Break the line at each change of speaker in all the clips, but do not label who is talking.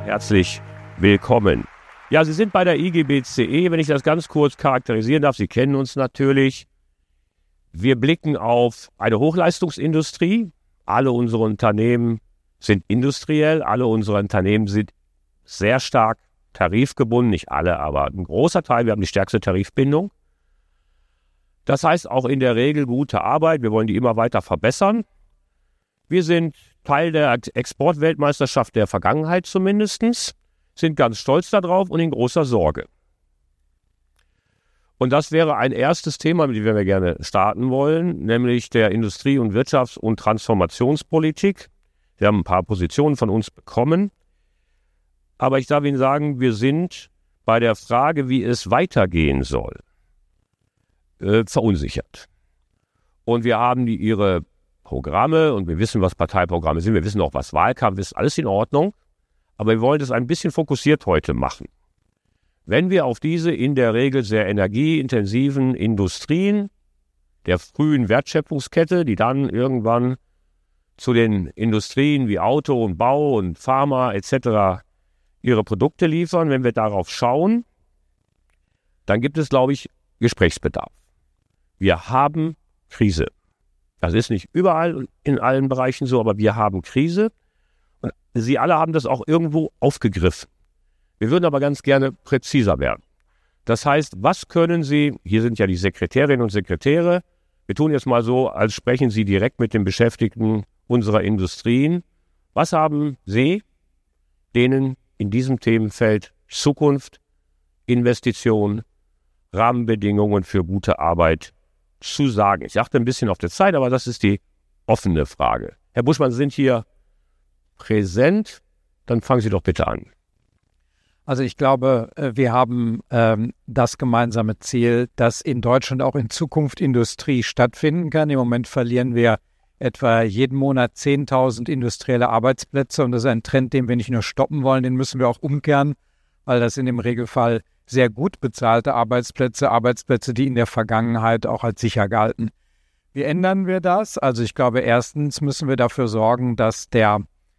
Herzlich willkommen. Ja, Sie sind bei der IGBCE, wenn ich das ganz kurz charakterisieren darf. Sie kennen uns natürlich. Wir blicken auf eine Hochleistungsindustrie. Alle unsere Unternehmen sind industriell. Alle unsere Unternehmen sind sehr stark tarifgebunden. Nicht alle, aber ein großer Teil. Wir haben die stärkste Tarifbindung. Das heißt auch in der Regel gute Arbeit. Wir wollen die immer weiter verbessern. Wir sind Teil der Exportweltmeisterschaft der Vergangenheit zumindest, sind ganz stolz darauf und in großer Sorge. Und das wäre ein erstes Thema, mit dem wir gerne starten wollen, nämlich der Industrie- und Wirtschafts- und Transformationspolitik. Wir haben ein paar Positionen von uns bekommen, aber ich darf Ihnen sagen, wir sind bei der Frage, wie es weitergehen soll, verunsichert. Und wir haben ihre Programme und wir wissen, was Parteiprogramme sind, wir wissen auch, was Wahlkampf ist, alles in Ordnung, aber wir wollen das ein bisschen fokussiert heute machen. Wenn wir auf diese in der Regel sehr energieintensiven Industrien der frühen Wertschöpfungskette, die dann irgendwann zu den Industrien wie Auto und Bau und Pharma etc. ihre Produkte liefern, wenn wir darauf schauen, dann gibt es, glaube ich, Gesprächsbedarf. Wir haben Krise. Das ist nicht überall und in allen Bereichen so, aber wir haben Krise und Sie alle haben das auch irgendwo aufgegriffen. Wir würden aber ganz gerne präziser werden. Das heißt, was können Sie, hier sind ja die Sekretärinnen und Sekretäre, wir tun jetzt mal so, als sprechen Sie direkt mit den Beschäftigten unserer Industrien. Was haben Sie, denen in diesem Themenfeld Zukunft, Investition, Rahmenbedingungen für gute Arbeit zu sagen? Ich achte ein bisschen auf die Zeit, aber das ist die offene Frage. Herr Buschmann, Sie sind hier präsent, dann fangen Sie doch bitte an.
Also ich glaube, wir haben das gemeinsame Ziel, dass in Deutschland auch in Zukunft Industrie stattfinden kann. Im Moment verlieren wir etwa jeden Monat 10.000 industrielle Arbeitsplätze und das ist ein Trend, den wir nicht nur stoppen wollen, den müssen wir auch umkehren, weil das in dem Regelfall sehr gut bezahlte Arbeitsplätze, die in der Vergangenheit auch als sicher galten. Wie ändern wir das? Also ich glaube, erstens müssen wir dafür sorgen, dass der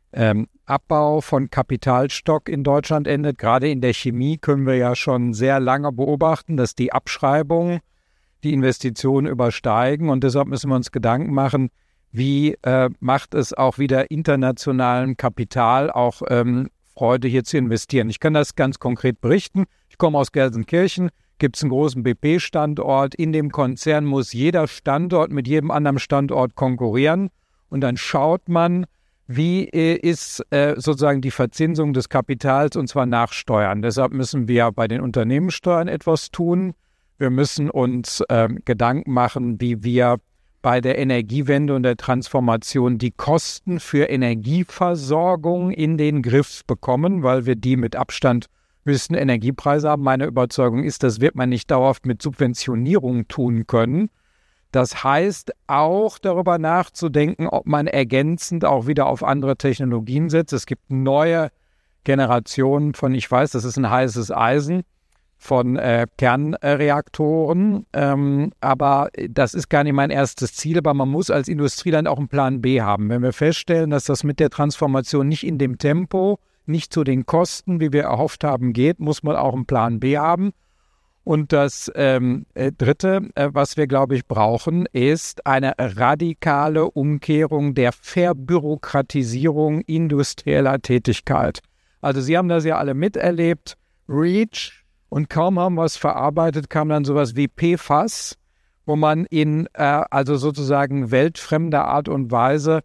Abbau von Kapitalstock in Deutschland endet. Gerade in der Chemie können wir ja schon sehr lange beobachten, dass die Abschreibungen die Investitionen übersteigen und deshalb müssen wir uns Gedanken machen, wie macht es auch wieder internationalem Kapital auch Freude hier zu investieren. Ich kann das ganz konkret berichten. Ich komme aus Gelsenkirchen, gibt es einen großen BP-Standort. In dem Konzern muss jeder Standort mit jedem anderen Standort konkurrieren und dann schaut man, wie ist sozusagen die Verzinsung des Kapitals und zwar nach Steuern. Deshalb müssen wir bei den Unternehmenssteuern etwas tun. Wir müssen uns Gedanken machen, wie wir bei der Energiewende und der Transformation die Kosten für Energieversorgung in den Griff bekommen, weil wir die mit Abstand höchsten Energiepreise haben. Meine Überzeugung ist, das wird man nicht dauerhaft mit Subventionierung tun können. Das heißt, auch darüber nachzudenken, ob man ergänzend auch wieder auf andere Technologien setzt. Es gibt neue Generationen von, ich weiß, das ist ein heißes Eisen, von Kernreaktoren, aber das ist gar nicht mein erstes Ziel, aber man muss als Industrieland auch einen Plan B haben. Wenn wir feststellen, dass das mit der Transformation nicht in dem Tempo, nicht zu den Kosten, wie wir erhofft haben, geht, muss man auch einen Plan B haben. Und das Dritte, was wir, glaube ich, brauchen, ist eine radikale Umkehrung der Verbürokratisierung industrieller Tätigkeit. Also Sie haben das ja alle miterlebt, REACH, und kaum haben wir es verarbeitet, kam dann sowas wie PFAS, wo man in also sozusagen weltfremder Art und Weise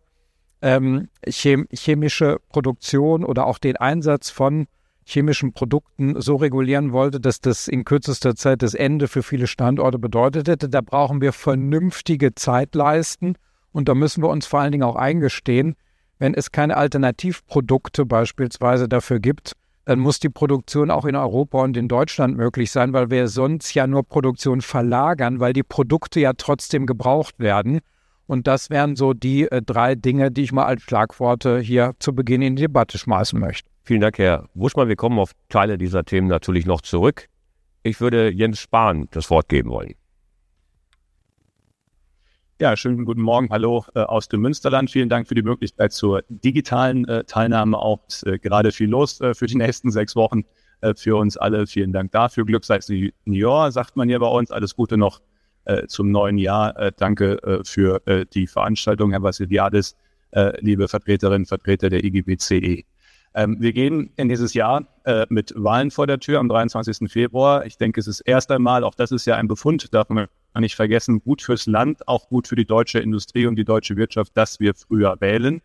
chemische Produktion oder auch den Einsatz von chemischen Produkten so regulieren wollte, dass das in kürzester Zeit das Ende für viele Standorte bedeutet hätte. Da brauchen wir vernünftige Zeitleisten und da müssen wir uns vor allen Dingen auch eingestehen, wenn es keine Alternativprodukte beispielsweise dafür gibt, dann muss die Produktion auch in Europa und in Deutschland möglich sein, weil wir sonst ja nur Produktion verlagern, weil die Produkte ja trotzdem gebraucht werden. Und das wären so die 3 Dinge, die ich mal als Schlagworte hier zu Beginn in die Debatte schmeißen möchte.
Vielen Dank, Herr Buschmann. Wir kommen auf Teile dieser Themen natürlich noch zurück. Ich würde Jens Spahn das Wort geben wollen.
Ja, schönen guten Morgen. Hallo aus dem Münsterland. Vielen Dank für die Möglichkeit zur digitalen Teilnahme. Auch gerade viel los für die nächsten 6 Wochen für uns alle. Vielen Dank dafür. Glück sei Senior, sagt man hier bei uns. Alles Gute noch zum neuen Jahr. Danke für die Veranstaltung, Herr Vassiliadis, liebe Vertreterinnen und Vertreter der IGBCE. Wir gehen in dieses Jahr mit Wahlen vor der Tür am 23. Februar. Ich denke, es ist erst einmal, auch das ist ja ein Befund, darf man nicht vergessen, gut fürs Land, auch gut für die deutsche Industrie und die deutsche Wirtschaft, dass wir früher wählen,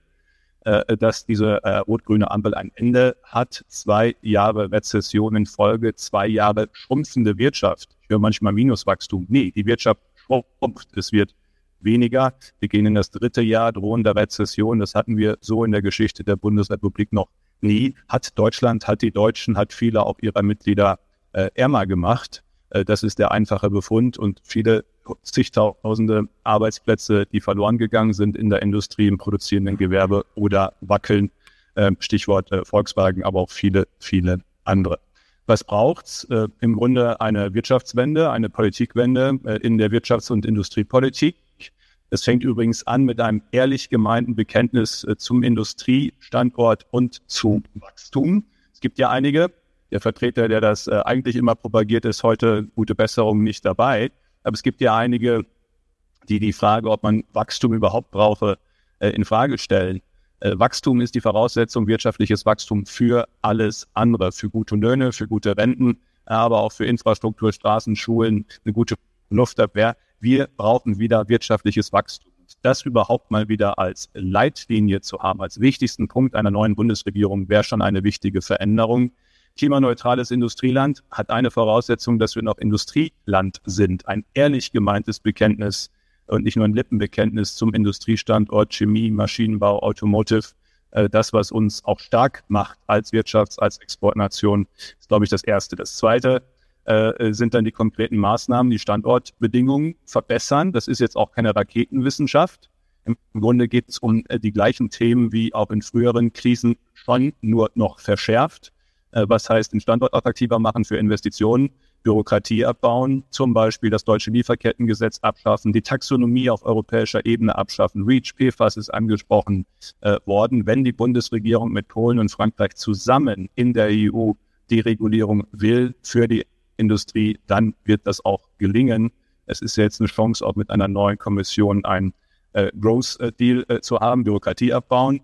dass diese rot-grüne Ampel ein Ende hat. 2 Jahre Rezession in Folge, 2 Jahre schrumpfende Wirtschaft. Ich höre manchmal Minuswachstum. Nee, die Wirtschaft schrumpft. Es wird weniger. Wir gehen in das 3. Jahr drohender Rezession. Das hatten wir so in der Geschichte der Bundesrepublik noch nie. Hat Deutschland, hat die Deutschen, hat viele auch ihrer Mitglieder ärmer gemacht. Das ist der einfache Befund und viele zigtausende Arbeitsplätze, die verloren gegangen sind in der Industrie, im produzierenden Gewerbe oder wackeln. Stichwort Volkswagen, aber auch viele, viele andere. Was braucht's? Im Grunde eine Wirtschaftswende, eine Politikwende in der Wirtschafts- und Industriepolitik. Es fängt übrigens an mit einem ehrlich gemeinten Bekenntnis zum Industriestandort und zum Wachstum. Es gibt ja einige, der Vertreter, der das eigentlich immer propagiert, ist heute gute Besserung nicht dabei. Aber es gibt ja einige, die die Frage, ob man Wachstum überhaupt brauche, in Frage stellen. Wachstum ist die Voraussetzung, wirtschaftliches Wachstum für alles andere, für gute Löhne, für gute Renten, aber auch für Infrastruktur, Straßen, Schulen, eine gute Luftabwehr. Wir brauchen wieder wirtschaftliches Wachstum. Das überhaupt mal wieder als Leitlinie zu haben, als wichtigsten Punkt einer neuen Bundesregierung, wäre schon eine wichtige Veränderung. Klimaneutrales Industrieland hat eine Voraussetzung, dass wir noch Industrieland sind. Ein ehrlich gemeintes Bekenntnis und nicht nur ein Lippenbekenntnis zum Industriestandort, Chemie, Maschinenbau, Automotive. Das, was uns auch stark macht als Wirtschafts-, als Exportnation, ist, glaube ich, das Erste. Das Zweite sind dann die konkreten Maßnahmen, die Standortbedingungen verbessern. Das ist jetzt auch keine Raketenwissenschaft. Im Grunde geht es um die gleichen Themen wie auch in früheren Krisen, schon nur noch verschärft. Was heißt, den Standort attraktiver machen für Investitionen, Bürokratie abbauen, zum Beispiel das deutsche Lieferkettengesetz abschaffen, die Taxonomie auf europäischer Ebene abschaffen, REACH, PFAS ist angesprochen worden. Wenn die Bundesregierung mit Polen und Frankreich zusammen in der EU die Regulierung will für die Industrie, dann wird das auch gelingen. Es ist jetzt eine Chance, auch mit einer neuen Kommission einen Growth Deal zu haben, Bürokratie abbauen,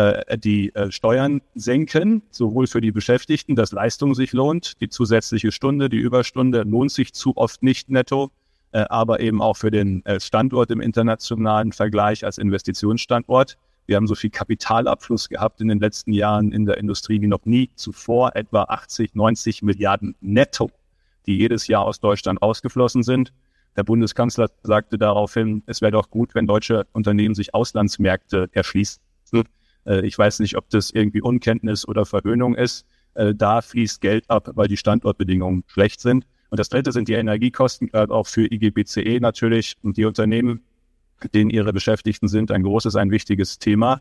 die Steuern senken, sowohl für die Beschäftigten, dass Leistung sich lohnt, die zusätzliche Stunde, die Überstunde lohnt sich zu oft nicht netto, aber eben auch für den Standort im internationalen Vergleich als Investitionsstandort. Wir haben so viel Kapitalabfluss gehabt in den letzten Jahren in der Industrie wie noch nie zuvor, etwa 80, 90 Milliarden netto, die jedes Jahr aus Deutschland ausgeflossen sind. Der Bundeskanzler sagte daraufhin, es wäre doch gut, wenn deutsche Unternehmen sich Auslandsmärkte erschließen. Ich weiß nicht, ob das irgendwie Unkenntnis oder Verhöhnung ist. Da fließt Geld ab, weil die Standortbedingungen schlecht sind. Und das Dritte sind die Energiekosten, gerade auch für IGBCE natürlich und die Unternehmen, denen ihre Beschäftigten sind, ein großes, ein wichtiges Thema.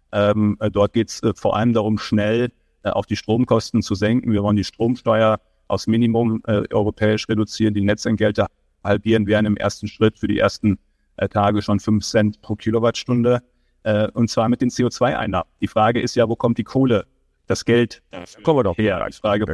Dort geht es vor allem darum, schnell auch die Stromkosten zu senken. Wir wollen die Stromsteuer aufs Minimum europäisch reduzieren, die Netzentgelte halbieren, wären im ersten Schritt für die ersten Tage schon 5 Cent pro Kilowattstunde. Und zwar mit den CO2-Einnahmen. Die Frage ist ja, wo kommt die Kohle, das Geld
Kommen wir doch
her?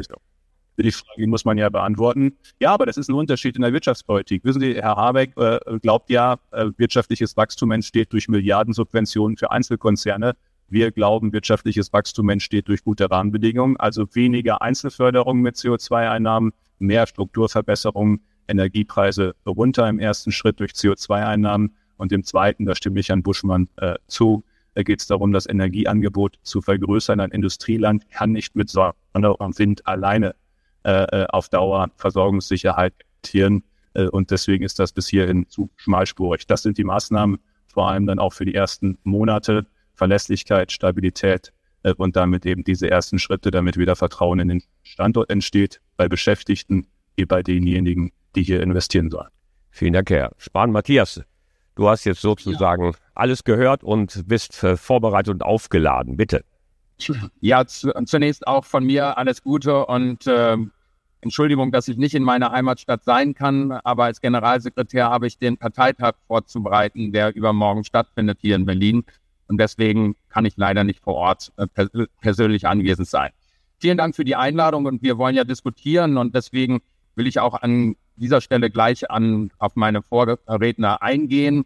Die Frage muss man ja beantworten. Ja, aber das ist ein Unterschied in der Wirtschaftspolitik. Wissen Sie, Herr Habeck glaubt ja, wirtschaftliches Wachstum entsteht durch Milliardensubventionen für Einzelkonzerne. Wir glauben, wirtschaftliches Wachstum entsteht durch gute Rahmenbedingungen, also weniger Einzelförderung mit CO2-Einnahmen, mehr Strukturverbesserungen, Energiepreise runter im ersten Schritt durch CO2-Einnahmen. Und im zweiten, da stimme ich Herrn Buschmann zu, geht es darum, das Energieangebot zu vergrößern. Ein Industrieland kann nicht mit Sonne und Wind alleine auf Dauer Versorgungssicherheit garantieren. Und deswegen ist das bis hierhin zu schmalspurig. Das sind die Maßnahmen, vor allem dann auch für die ersten Monate. Verlässlichkeit, Stabilität und damit eben diese ersten Schritte, damit wieder Vertrauen in den Standort entsteht, bei Beschäftigten wie bei denjenigen, die hier investieren sollen.
Vielen Dank, Herr Spahn. Matthias, du hast jetzt sozusagen alles gehört und bist vorbereitet und aufgeladen. Bitte.
Ja, zunächst auch von mir alles Gute und Entschuldigung, dass ich nicht in meiner Heimatstadt sein kann, aber als Generalsekretär habe ich den Parteitag vorzubereiten, der übermorgen stattfindet hier in Berlin. Und deswegen kann ich leider nicht vor Ort persönlich anwesend sein. Vielen Dank für die Einladung und wir wollen ja diskutieren und deswegen will ich auch an dieser Stelle gleich auf meine Vorredner eingehen.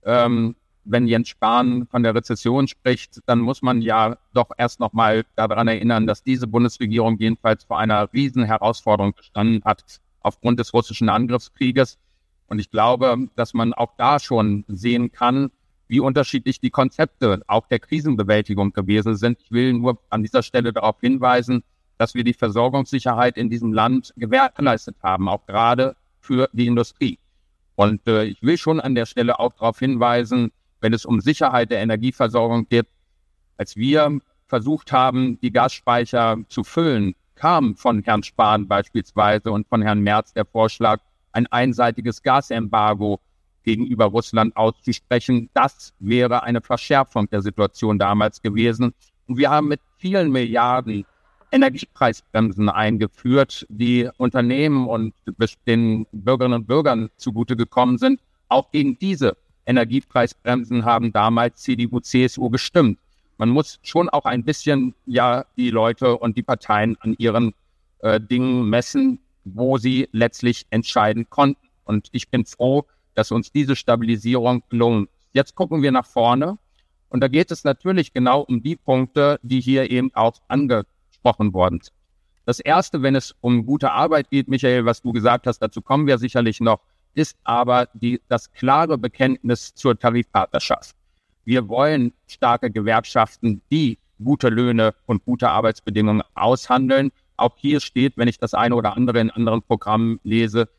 Wenn Jens Spahn von der Rezession spricht, dann muss man ja doch erst noch mal daran erinnern, dass diese Bundesregierung jedenfalls vor einer riesen Herausforderung gestanden hat aufgrund des russischen Angriffskrieges. Und ich glaube, dass man auch da schon sehen kann, wie unterschiedlich die Konzepte auch der Krisenbewältigung gewesen sind. Ich will nur an dieser Stelle darauf hinweisen, dass wir die Versorgungssicherheit in diesem Land gewährleistet haben, auch gerade für die Industrie. Und ich will schon an der Stelle auch darauf hinweisen, wenn es um Sicherheit der Energieversorgung geht, als wir versucht haben, die Gasspeicher zu füllen, kam von Herrn Spahn beispielsweise und von Herrn Merz der Vorschlag, ein einseitiges Gasembargo gegenüber Russland auszusprechen. Das wäre eine Verschärfung der Situation damals gewesen. Und wir haben mit vielen Milliarden Energiepreisbremsen eingeführt, die Unternehmen und den Bürgerinnen und Bürgern zugute gekommen sind. Auch gegen diese Energiepreisbremsen haben damals CDU, CSU gestimmt. Man muss schon auch ein bisschen die Leute und die Parteien an ihren Dingen messen, wo sie letztlich entscheiden konnten. Und ich bin froh, dass uns diese Stabilisierung gelungen ist. Jetzt gucken wir nach vorne und da geht es natürlich genau um die Punkte, die hier eben auch angesprochen worden sind. Das Erste, wenn es um gute Arbeit geht, Michael, was du gesagt hast, dazu kommen wir sicherlich noch, ist aber das klare Bekenntnis zur Tarifpartnerschaft. Wir wollen starke Gewerkschaften, die gute Löhne und gute Arbeitsbedingungen aushandeln. Auch hier steht, wenn ich das eine oder andere in anderen Programmen lese,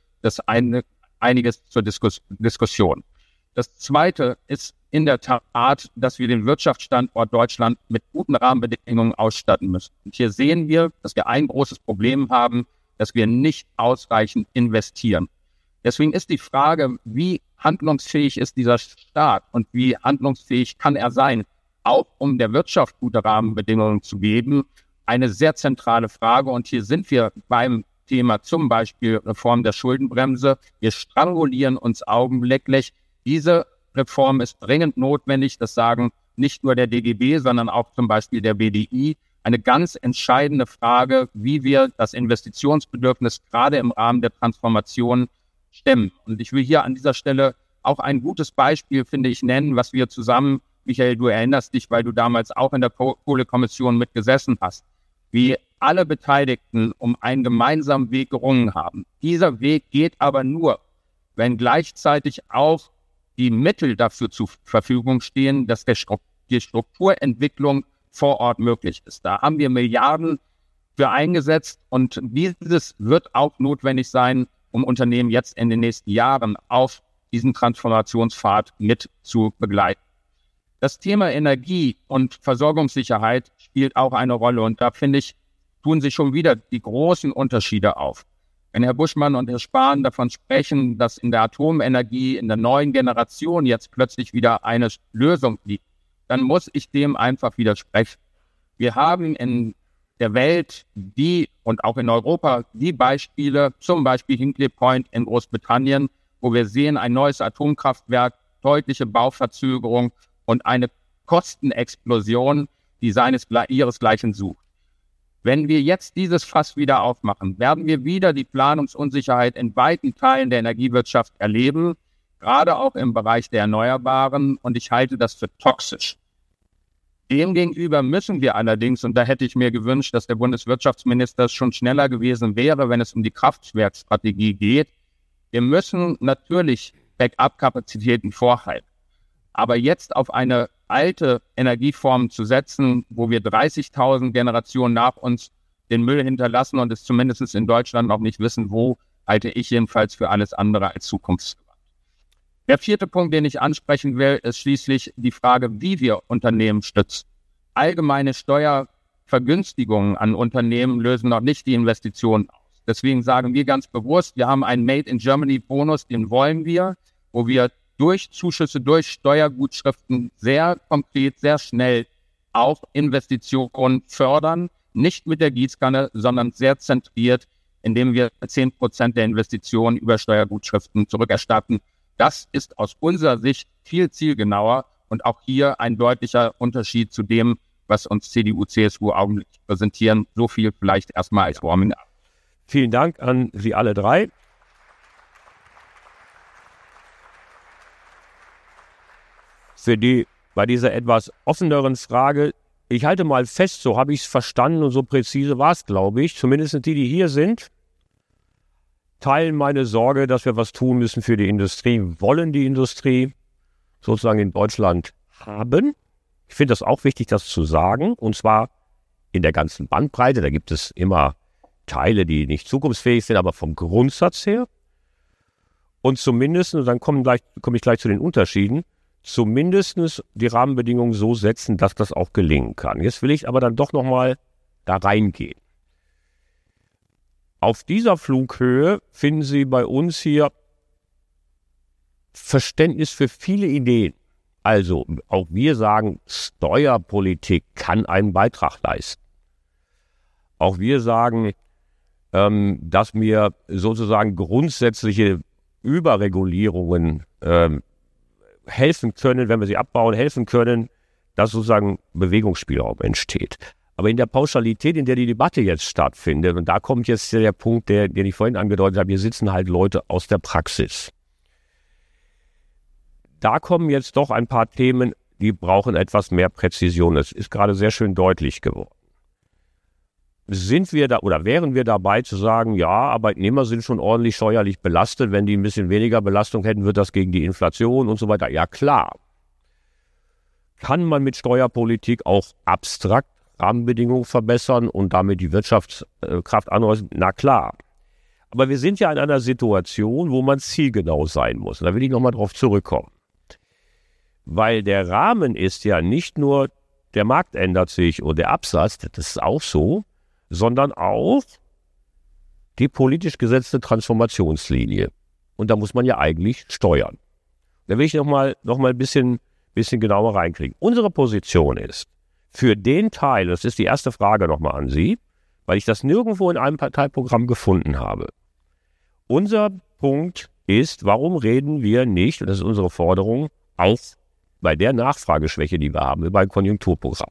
einiges zur Diskussion. Das Zweite ist in der Tat, dass wir den Wirtschaftsstandort Deutschland mit guten Rahmenbedingungen ausstatten müssen. Und hier sehen wir, dass wir ein großes Problem haben, dass wir nicht ausreichend investieren. Deswegen ist die Frage, wie handlungsfähig ist dieser Staat und wie handlungsfähig kann er sein, auch um der Wirtschaft gute Rahmenbedingungen zu geben, eine sehr zentrale Frage. Und hier sind wir beim Thema zum Beispiel Reform der Schuldenbremse. Wir strangulieren uns augenblicklich. Diese Reform ist dringend notwendig. Das sagen nicht nur der DGB, sondern auch zum Beispiel der BDI. Eine ganz entscheidende Frage, wie wir das Investitionsbedürfnis gerade im Rahmen der Transformation stemmen. Und ich will hier an dieser Stelle auch ein gutes Beispiel, finde ich, nennen, was wir zusammen, Michael, du erinnerst dich, weil du damals auch in der Kohlekommission mitgesessen hast, wie alle Beteiligten um einen gemeinsamen Weg gerungen haben. Dieser Weg geht aber nur, wenn gleichzeitig auch die Mittel dafür zur Verfügung stehen, dass die Strukturentwicklung vor Ort möglich ist. Da haben wir Milliarden für eingesetzt und dieses wird auch notwendig sein, um Unternehmen jetzt in den nächsten Jahren auf diesen Transformationspfad mit zu begleiten. Das Thema Energie und Versorgungssicherheit spielt auch eine Rolle und da finde ich, tun sich schon wieder die großen Unterschiede auf. Wenn Herr Buschmann und Herr Spahn davon sprechen, dass in der Atomenergie in der neuen Generation jetzt plötzlich wieder eine Lösung liegt, dann muss ich dem einfach widersprechen. Wir haben in der Welt und auch in Europa die Beispiele, zum Beispiel Hinkley Point in Großbritannien, wo wir sehen, ein neues Atomkraftwerk, deutliche Bauverzögerung und eine Kostenexplosion, die ihresgleichen sucht. Wenn wir jetzt dieses Fass wieder aufmachen, werden wir wieder die Planungsunsicherheit in weiten Teilen der Energiewirtschaft erleben, gerade auch im Bereich der Erneuerbaren, und ich halte das für toxisch. Demgegenüber müssen wir allerdings, und da hätte ich mir gewünscht, dass der Bundeswirtschaftsminister schon schneller gewesen wäre, wenn es um die Kraftwerkstrategie geht, wir müssen natürlich Backup-Kapazitäten vorhalten. Aber jetzt auf eine alte Energieform zu setzen, wo wir 30.000 Generationen nach uns den Müll hinterlassen und es zumindest in Deutschland noch nicht wissen, wo, halte ich jedenfalls für alles andere als zukunftsgewandt. Der vierte Punkt, den ich ansprechen will, ist schließlich die Frage, wie wir Unternehmen stützen. Allgemeine Steuervergünstigungen an Unternehmen lösen noch nicht die Investitionen aus. Deswegen sagen wir ganz bewusst, wir haben einen Made-in-Germany-Bonus, den wollen wir, wo wir durch Zuschüsse, durch Steuergutschriften sehr konkret, sehr schnell auch Investitionen fördern, nicht mit der Gießkanne, sondern sehr zentriert indem wir 10% der Investitionen über Steuergutschriften zurückerstatten. Das ist aus unserer Sicht viel zielgenauer und auch hier ein deutlicher Unterschied zu dem, was uns CDU, CSU augenblicklich präsentieren. So viel vielleicht erstmal als Warming-up.
Vielen Dank an Sie alle drei. Bei dieser etwas offeneren Frage, ich halte mal fest, so habe ich es verstanden und so präzise war es, glaube ich, zumindest die hier sind, teilen meine Sorge, dass wir was tun müssen für die Industrie, wollen die Industrie sozusagen in Deutschland haben. Ich finde das auch wichtig, das zu sagen, und zwar in der ganzen Bandbreite. Da gibt es immer Teile, die nicht zukunftsfähig sind, aber vom Grundsatz her. Und zumindest, und dann komme ich gleich zu den Unterschieden, zumindest die Rahmenbedingungen so setzen, dass das auch gelingen kann. Jetzt will ich aber dann doch nochmal da reingehen. Auf dieser Flughöhe finden Sie bei uns hier Verständnis für viele Ideen. Also auch wir sagen, Steuerpolitik kann einen Beitrag leisten. Auch wir sagen, dass wir sozusagen grundsätzliche Überregulierungen helfen können, wenn wir sie abbauen, helfen können, dass sozusagen Bewegungsspielraum entsteht. Aber in der Pauschalität, in der die Debatte jetzt stattfindet, und da kommt jetzt der Punkt, den ich vorhin angedeutet habe, hier sitzen halt Leute aus der Praxis. Da kommen jetzt doch ein paar Themen, die brauchen etwas mehr Präzision. Das ist gerade sehr schön deutlich geworden. Sind wir da oder wären wir dabei zu sagen, ja, Arbeitnehmer sind schon ordentlich steuerlich belastet, wenn die ein bisschen weniger Belastung hätten, wird das gegen die Inflation und so weiter. Ja, klar. Kann man mit Steuerpolitik auch abstrakt Rahmenbedingungen verbessern und damit die Wirtschaftskraft anreißen? Na klar. Aber wir sind ja in einer Situation, wo man zielgenau sein muss. Und da will ich nochmal drauf zurückkommen. Weil der Rahmen ist ja nicht nur, der Markt ändert sich und der Absatz, das ist auch so, sondern auch die politisch gesetzte Transformationslinie. Und da muss man ja eigentlich steuern. Da will ich noch mal ein bisschen genauer reinkriegen. Unsere Position ist, für den Teil, das ist die erste Frage nochmal an Sie, weil ich das nirgendwo in einem Parteiprogramm gefunden habe. Unser Punkt ist, warum reden wir nicht, und das ist unsere Forderung, auch bei der Nachfrageschwäche, die wir haben, über ein Konjunkturprogramm,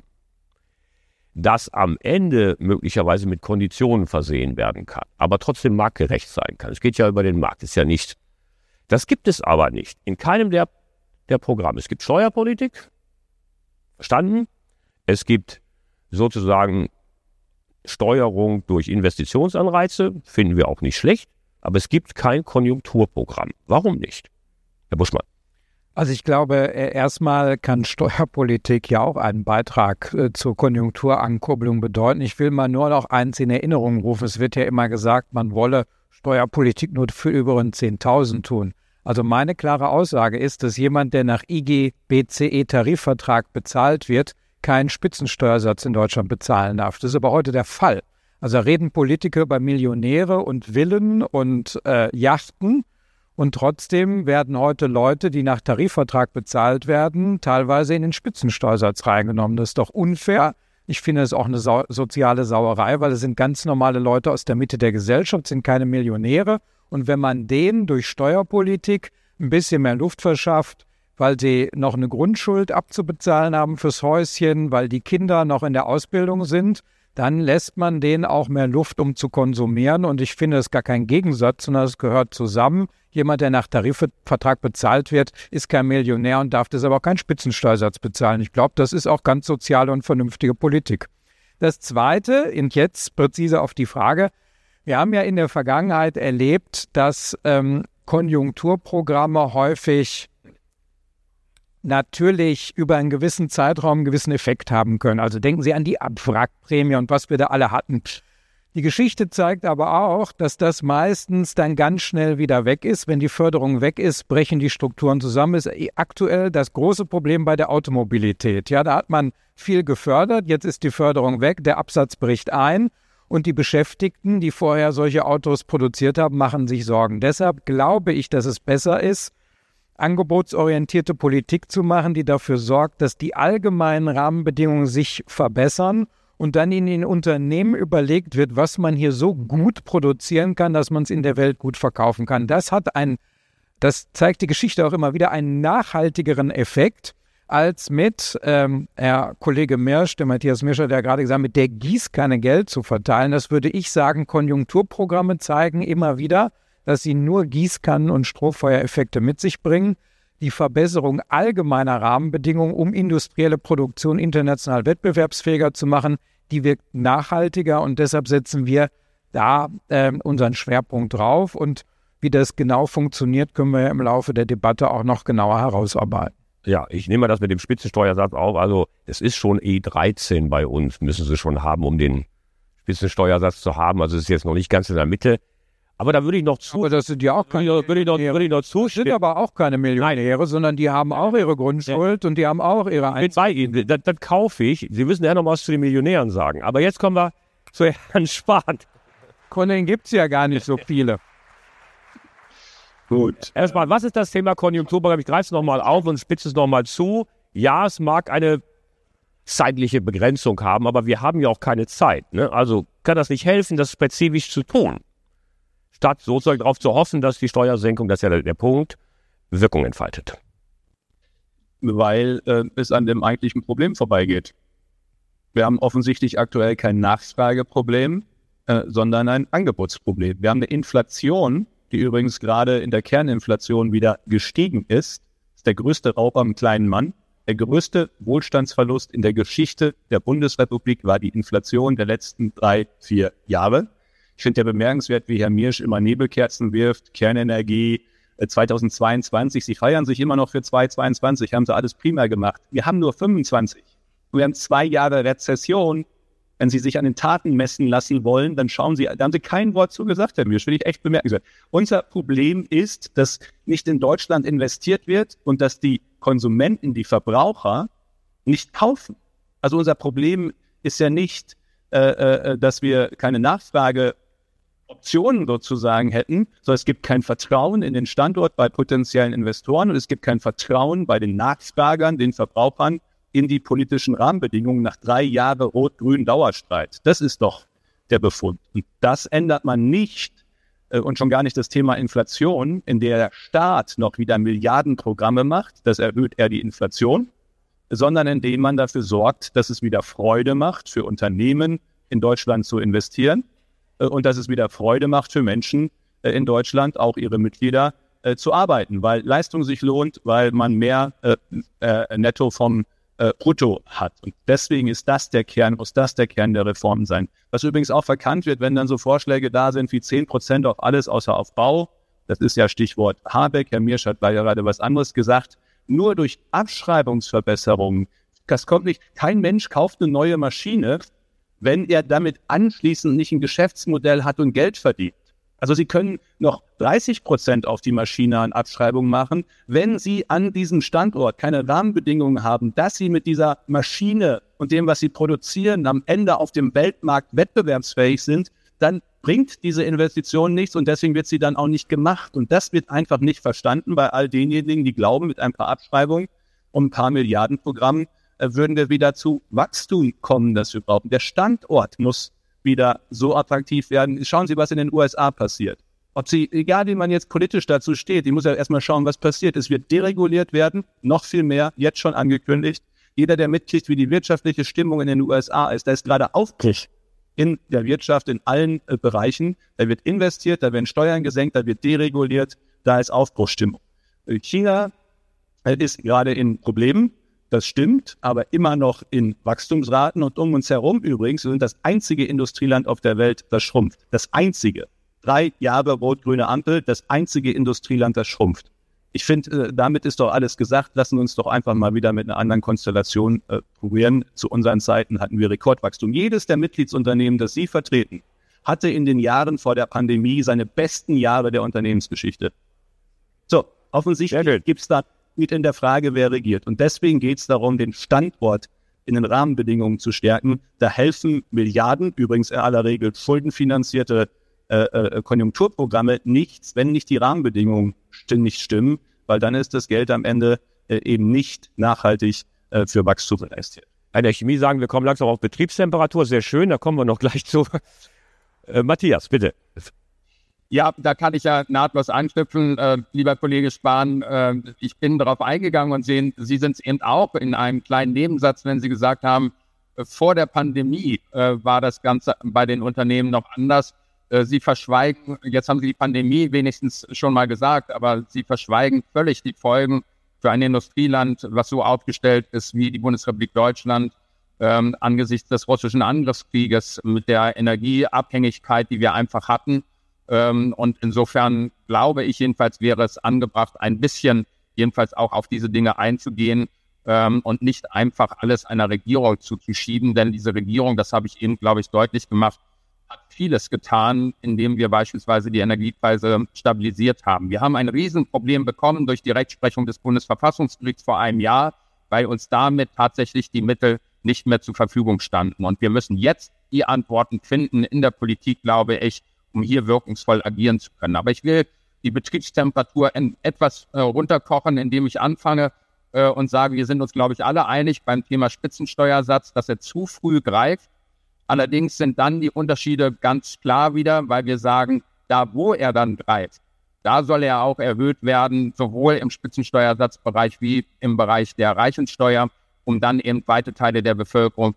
das am Ende möglicherweise mit Konditionen versehen werden kann, aber trotzdem marktgerecht sein kann. Es geht ja über den Markt, ist ja nicht. Das gibt es aber nicht in keinem der Programme. Es gibt Steuerpolitik, verstanden? Es gibt sozusagen Steuerung durch Investitionsanreize, finden wir auch nicht schlecht, aber es gibt kein Konjunkturprogramm. Warum nicht? Herr Buschmann.
Also ich glaube, erstmal kann Steuerpolitik ja auch einen Beitrag zur Konjunkturankurbelung bedeuten. Ich will mal nur noch eins in Erinnerung rufen. Es wird ja immer gesagt, man wolle Steuerpolitik nur für über 10.000 tun. Also meine klare Aussage ist, dass jemand, der nach IG, BCE Tarifvertrag bezahlt wird, keinen Spitzensteuersatz in Deutschland bezahlen darf. Das ist aber heute der Fall. Also reden Politiker über Millionäre und Villen und Yachten. Und trotzdem werden heute Leute, die nach Tarifvertrag bezahlt werden, teilweise in den Spitzensteuersatz reingenommen. Das ist doch unfair. Ich finde es auch eine soziale Sauerei, weil es sind ganz normale Leute aus der Mitte der Gesellschaft, sind keine Millionäre. Und wenn man denen durch Steuerpolitik ein bisschen mehr Luft verschafft, weil sie noch eine Grundschuld abzubezahlen haben fürs Häuschen, weil die Kinder noch in der Ausbildung sind, dann lässt man denen auch mehr Luft, um zu konsumieren. Und ich finde, es ist gar kein Gegensatz, sondern es gehört zusammen. Jemand, der nach Tarifvertrag bezahlt wird, ist kein Millionär und darf das aber auch keinen Spitzensteuersatz bezahlen. Ich glaube, das ist auch ganz soziale und vernünftige Politik. Das Zweite, und jetzt präzise auf die Frage, wir haben ja in der Vergangenheit erlebt, dass Konjunkturprogramme häufig natürlich über einen gewissen Zeitraum einen gewissen Effekt haben können. Also denken Sie an die Abwrackprämie und was wir da alle hatten. Die Geschichte zeigt aber auch, dass das meistens dann ganz schnell wieder weg ist. Wenn die Förderung weg ist, brechen die Strukturen zusammen. Das ist aktuell das große Problem bei der Automobilität. Ja, da hat man viel gefördert, jetzt ist die Förderung weg, der Absatz bricht ein und die Beschäftigten, die vorher solche Autos produziert haben, machen sich Sorgen. Deshalb glaube ich, dass es besser ist, angebotsorientierte Politik zu machen, die dafür sorgt, dass die allgemeinen Rahmenbedingungen sich verbessern und dann in den Unternehmen überlegt wird, was man hier so gut produzieren kann, dass man es in der Welt gut verkaufen kann. Das zeigt die Geschichte auch immer wieder, einen nachhaltigeren Effekt als mit, Herr Kollege Mirsch, der Matthias Mirsch hat ja gerade gesagt, mit der Gießkanne Geld zu verteilen. Das würde ich sagen, Konjunkturprogramme zeigen immer wieder, dass sie nur Gießkannen- und Strohfeuereffekte mit sich bringen. Die Verbesserung allgemeiner Rahmenbedingungen, um industrielle Produktion international wettbewerbsfähiger zu machen, die wirkt nachhaltiger und deshalb setzen wir da unseren Schwerpunkt drauf. Und wie das genau funktioniert, können wir ja im Laufe der Debatte auch noch genauer herausarbeiten.
Ja, ich nehme mal das mit dem Spitzensteuersatz auf. Also es ist schon E13 bei uns, müssen sie schon haben, um den Spitzensteuersatz zu haben. Also es ist jetzt noch nicht ganz in der Mitte. Aber da würde ich noch
Aber das sind ja auch keine
würde ich noch zustimmen.
sind aber auch keine Millionäre, sondern die haben auch ihre Grundschuld und die haben auch ihre
Ich bin bei Ihnen, das kaufe ich. Sie müssen ja noch was zu den Millionären sagen. Aber jetzt kommen wir zu Herrn Spahn.
Von denen gibt es ja gar nicht so viele.
Gut. Herr Spahn, was ist das Thema Konjunkturprogramm? Ich greife es nochmal auf und spitze es nochmal zu. Ja, es mag eine zeitliche Begrenzung haben, aber wir haben ja auch keine Zeit. Ne? Also kann das nicht helfen, das spezifisch zu tun, statt sozusagen darauf zu hoffen, dass die Steuersenkung, das ist ja der Punkt, Wirkung entfaltet.
Weil es an dem eigentlichen Problem vorbeigeht. Wir haben offensichtlich aktuell kein Nachfrageproblem, sondern ein Angebotsproblem. Wir haben eine Inflation, die übrigens gerade in der Kerninflation wieder gestiegen ist. Das ist der größte Raub am kleinen Mann. Der größte Wohlstandsverlust in der Geschichte der Bundesrepublik war die Inflation der letzten 3-4 Jahre. Ich finde ja bemerkenswert, wie Herr Mirsch immer Nebelkerzen wirft, Kernenergie 2022. Sie feiern sich immer noch für 2022, haben sie alles prima gemacht. Wir haben nur 25. Wir haben 2 Jahre Rezession. Wenn Sie sich an den Taten messen lassen wollen, dann schauen Sie, da haben Sie kein Wort zu gesagt, Herr Mirsch, finde ich echt bemerkenswert. Unser Problem ist, dass nicht in Deutschland investiert wird und dass die Konsumenten, die Verbraucher, nicht kaufen. Also unser Problem ist ja nicht, dass wir keine Nachfrageoptionen sozusagen hätten, sondern es gibt kein Vertrauen in den Standort bei potenziellen Investoren und es gibt kein Vertrauen bei den Nachfragern, den Verbrauchern, in die politischen Rahmenbedingungen nach 3 Jahren rot-grün Dauerstreit. Das ist doch der Befund. Und das ändert man nicht und schon gar nicht das Thema Inflation, in der der Staat noch wieder Milliardenprogramme macht. Das erhöht eher die Inflation, sondern indem man dafür sorgt, dass es wieder Freude macht für Unternehmen in Deutschland zu investieren und dass es wieder Freude macht für Menschen in Deutschland, auch ihre Mitglieder, zu arbeiten, weil Leistung sich lohnt, weil man mehr netto vom Brutto hat. Und deswegen ist das der Kern, muss das der Kern der Reformen sein. Was übrigens auch verkannt wird, wenn dann so Vorschläge da sind wie 10% auf alles außer auf Bau. Das ist ja Stichwort Habeck. Herr Mirsch hat gerade was anderes gesagt. Nur durch Abschreibungsverbesserungen. Das kommt nicht. Kein Mensch kauft eine neue Maschine, wenn er damit anschließend nicht ein Geschäftsmodell hat und Geld verdient. Also Sie können noch 30% auf die Maschine an Abschreibung machen, wenn Sie an diesem Standort keine Rahmenbedingungen haben, dass Sie mit dieser Maschine und dem, was Sie produzieren, am Ende auf dem Weltmarkt wettbewerbsfähig sind, dann bringt diese Investition nichts und deswegen wird sie dann auch nicht gemacht. Und das wird einfach nicht verstanden bei all denjenigen, die glauben, mit ein paar Abschreibungen und ein paar Milliardenprogrammen würden wir wieder zu Wachstum kommen, das wir brauchen. Der Standort muss wieder so attraktiv werden. Schauen Sie, was in den USA passiert. Egal wie man jetzt politisch dazu steht, ich muss ja erstmal schauen, was passiert. Es wird dereguliert werden, noch viel mehr, jetzt schon angekündigt. Jeder, der mitkriegt, wie die wirtschaftliche Stimmung in den USA ist, da ist gerade Aufbruch in der Wirtschaft, in allen Bereichen. Da wird investiert, da werden Steuern gesenkt, da wird dereguliert, da ist Aufbruchsstimmung. China ist gerade in Problemen. Das stimmt, aber immer noch in Wachstumsraten und um uns herum übrigens, wir sind das einzige Industrieland auf der Welt, das schrumpft. Das einzige. 3 Jahre rot-grüne Ampel, das einzige Industrieland, das schrumpft. Ich finde, damit ist doch alles gesagt. Lassen wir uns doch einfach mal wieder mit einer anderen Konstellation probieren. Zu unseren Zeiten hatten wir Rekordwachstum. Jedes der Mitgliedsunternehmen, das Sie vertreten, hatte in den Jahren vor der Pandemie seine besten Jahre der Unternehmensgeschichte. So, offensichtlich gibt es da mit in der Frage, wer regiert. Und deswegen geht es darum, den Standort in den Rahmenbedingungen zu stärken. Da helfen Milliarden, übrigens in aller Regel schuldenfinanzierte Konjunkturprogramme nichts, wenn nicht die Rahmenbedingungen nicht stimmen, weil dann ist das Geld am Ende eben nicht nachhaltig für Wachstum investiert.
in der Chemie sagen, wir kommen langsam auf Betriebstemperatur. Sehr schön, da kommen wir noch gleich zu. Matthias, bitte.
Ja, da kann ich ja nahtlos anknüpfen, lieber Kollege Spahn. Ich bin darauf eingegangen und Sie sind es eben auch in einem kleinen Nebensatz, wenn Sie gesagt haben, vor der Pandemie war das Ganze bei den Unternehmen noch anders. Sie verschweigen, jetzt haben Sie die Pandemie wenigstens schon mal gesagt, aber Sie verschweigen völlig die Folgen für ein Industrieland, was so aufgestellt ist wie die Bundesrepublik Deutschland, angesichts des russischen Angriffskrieges mit der Energieabhängigkeit, die wir einfach hatten. Und insofern glaube ich jedenfalls, wäre es angebracht, ein bisschen jedenfalls auch auf diese Dinge einzugehen und nicht einfach alles einer Regierung zuzuschieben. Denn diese Regierung, das habe ich eben, glaube ich, deutlich gemacht, hat vieles getan, indem wir beispielsweise die Energiepreise stabilisiert haben. Wir haben ein Riesenproblem bekommen durch die Rechtsprechung des Bundesverfassungsgerichts vor einem Jahr, weil uns damit tatsächlich die Mittel nicht mehr zur Verfügung standen. Und wir müssen jetzt die Antworten finden in der Politik, glaube ich, um hier wirkungsvoll agieren zu können. Aber ich will die Betriebstemperatur etwas runterkochen, indem ich anfange und sage, wir sind uns, glaube ich, alle einig beim Thema Spitzensteuersatz, dass er zu früh greift. Allerdings sind dann die Unterschiede ganz klar wieder, weil wir sagen, da wo er dann greift, da soll er auch erhöht werden, sowohl im Spitzensteuersatzbereich wie im Bereich der Reichensteuer, um dann eben weite Teile der Bevölkerung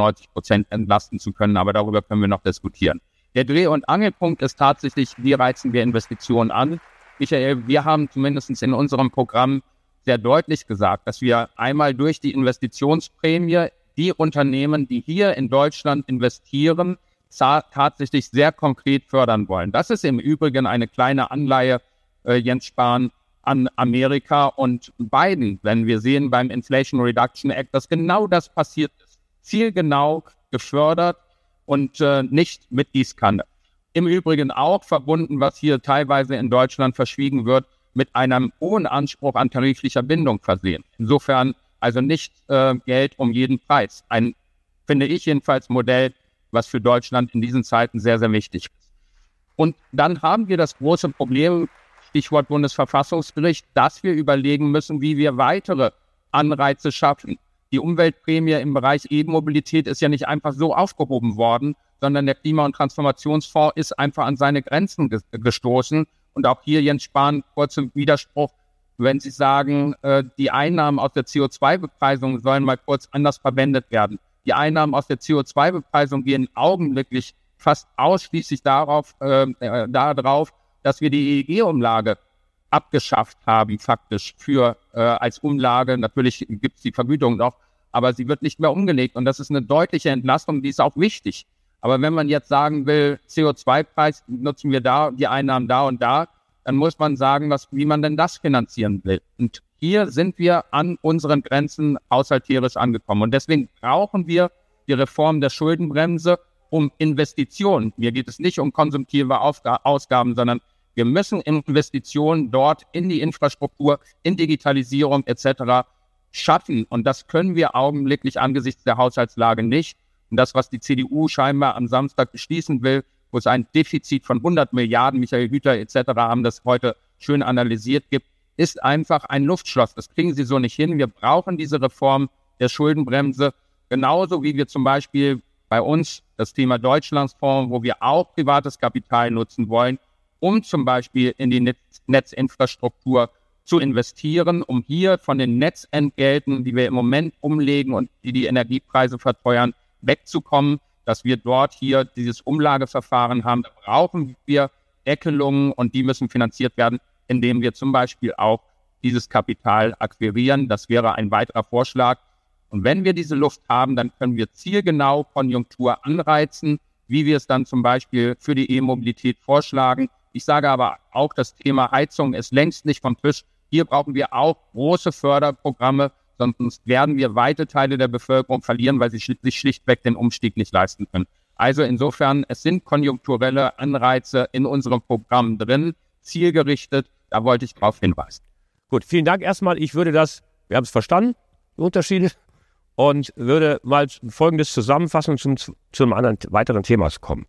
95% entlasten zu können. Aber darüber können wir noch diskutieren. Der Dreh- und Angelpunkt ist tatsächlich, wie reizen wir Investitionen an? Michael, wir haben zumindest in unserem Programm sehr deutlich gesagt, dass wir einmal durch die Investitionsprämie die Unternehmen, die hier in Deutschland investieren, tatsächlich sehr konkret fördern wollen. Das ist im Übrigen eine kleine Anleihe, Jens Spahn, an Amerika und Biden, wenn wir sehen beim Inflation Reduction Act, dass genau das passiert ist. Zielgenau gefördert und nicht mit Gießkanne. Im Übrigen auch verbunden, was hier teilweise in Deutschland verschwiegen wird, mit einem hohen Anspruch an tariflicher Bindung versehen. Insofern also nicht Geld um jeden Preis. Ein, finde ich jedenfalls, Modell, was für Deutschland in diesen Zeiten sehr, sehr wichtig ist. Und dann haben wir das große Problem, Stichwort Bundesverfassungsgericht, dass wir überlegen müssen, wie wir weitere Anreize schaffen. Die Umweltprämie im Bereich E-Mobilität ist ja nicht einfach so aufgehoben worden, sondern der Klima- und Transformationsfonds ist einfach an seine Grenzen gestoßen. Und auch hier, Jens Spahn, kurz im Widerspruch, wenn Sie sagen, die Einnahmen aus der CO2-Bepreisung sollen mal kurz anders verwendet werden. Die Einnahmen aus der CO2-Bepreisung gehen augenblicklich fast ausschließlich darauf, dass wir die EEG-Umlage abgeschafft haben, faktisch für als Umlage. Natürlich gibt es die Vergütung noch, aber sie wird nicht mehr umgelegt. Und das ist eine deutliche Entlastung, die ist auch wichtig. Aber wenn man jetzt sagen will, CO2-Preis nutzen wir da, die Einnahmen da und da, dann muss man sagen, wie man denn das finanzieren will. Und hier sind wir an unseren Grenzen haushalterisch angekommen. Und deswegen brauchen wir die Reform der Schuldenbremse, um Investitionen. Mir geht es nicht um konsumtive Ausgaben, sondern wir müssen Investitionen dort in die Infrastruktur, in Digitalisierung etc. schaffen. Und das können wir augenblicklich angesichts der Haushaltslage nicht. Und das, was die CDU scheinbar am Samstag beschließen will, wo es ein Defizit von 100 Milliarden, Michael Hüter etc. haben das heute schön analysiert gibt, ist einfach ein Luftschloss. Das kriegen sie so nicht hin. Wir brauchen diese Reform der Schuldenbremse, genauso wie wir zum Beispiel bei uns das Thema Deutschlandsfonds, wo wir auch privates Kapital nutzen wollen, um zum Beispiel in die Netzinfrastruktur zu investieren, um hier von den Netzentgelten, die wir im Moment umlegen und die Energiepreise verteuern, wegzukommen, dass wir dort hier dieses Umlageverfahren haben. Da brauchen wir Deckelungen und die müssen finanziert werden, indem wir zum Beispiel auch dieses Kapital akquirieren. Das wäre ein weiterer Vorschlag. Und wenn wir diese Luft haben, dann können wir zielgenau Konjunktur anreizen, wie wir es dann zum Beispiel für die E-Mobilität vorschlagen. Ich sage aber auch, das Thema Heizung ist längst nicht vom Tisch. Hier brauchen wir auch große Förderprogramme, sonst werden wir weite Teile der Bevölkerung verlieren, weil sie sich schlichtweg den Umstieg nicht leisten können. Also insofern, es sind konjunkturelle Anreize in unserem Programm drin, zielgerichtet. Da wollte ich darauf hinweisen.
Gut, vielen Dank erstmal. Wir haben es verstanden, die Unterschiede, und würde mal Folgendes zusammenfassen und zum anderen weiteren Themas kommen.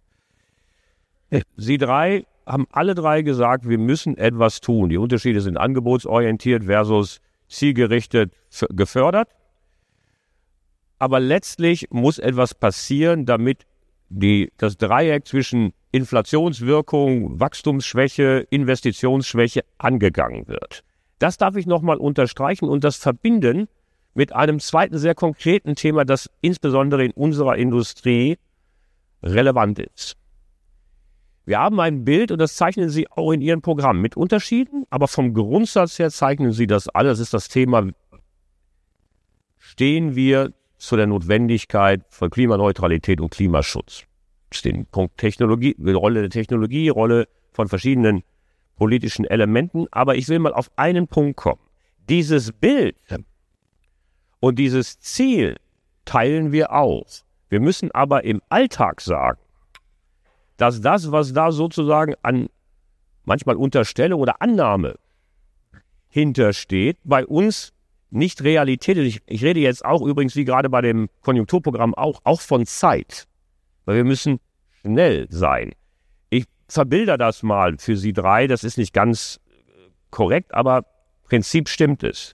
Sie drei haben alle drei gesagt, wir müssen etwas tun. Die Unterschiede sind angebotsorientiert versus zielgerichtet gefördert. Aber letztlich muss etwas passieren, damit das Dreieck zwischen Inflationswirkung, Wachstumsschwäche, Investitionsschwäche angegangen wird. Das darf ich nochmal unterstreichen und das verbinden mit einem zweiten sehr konkreten Thema, das insbesondere in unserer Industrie relevant ist. Wir haben ein Bild, und das zeichnen Sie auch in Ihrem Programm, mit Unterschieden, aber vom Grundsatz her zeichnen Sie das alle. Das ist das Thema, stehen wir zu der Notwendigkeit von Klimaneutralität und Klimaschutz. Den Punkt Technologie, Rolle der Technologie, Rolle von verschiedenen politischen Elementen. Aber ich will mal auf einen Punkt kommen. Dieses Bild und dieses Ziel teilen wir auch. Wir müssen aber im Alltag sagen, dass das, was da sozusagen an manchmal Unterstellung oder Annahme hintersteht, bei uns nicht Realität ist. Ich rede jetzt auch übrigens, wie gerade bei dem Konjunkturprogramm auch von Zeit. Weil wir müssen schnell sein. Ich verbilder das mal für Sie drei, das ist nicht ganz korrekt, aber im Prinzip stimmt es.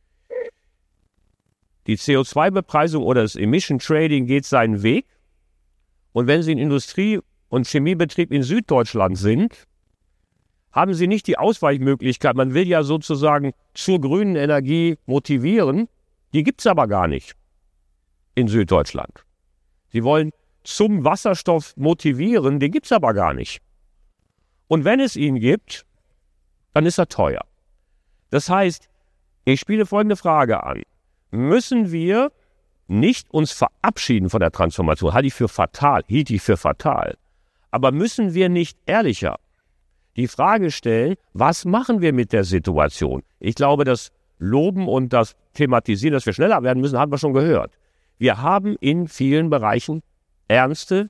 Die CO2-Bepreisung oder das Emission Trading geht seinen Weg. Und wenn Sie in Industrie- und Chemiebetrieb in Süddeutschland sind, haben Sie nicht die Ausweichmöglichkeit. Man will ja sozusagen zur grünen Energie motivieren. Die gibt es aber gar nicht in Süddeutschland. Sie wollen zum Wasserstoff motivieren, den gibt es aber gar nicht. Und wenn es ihn gibt, dann ist er teuer. Das heißt, ich spiele folgende Frage an. Müssen wir nicht uns verabschieden von der Transformation? Hielt ich für fatal. Aber müssen wir nicht ehrlicher die Frage stellen, was machen wir mit der Situation? Ich glaube, das Loben und das Thematisieren, dass wir schneller werden müssen, haben wir schon gehört. Wir haben in vielen Bereichen ernste,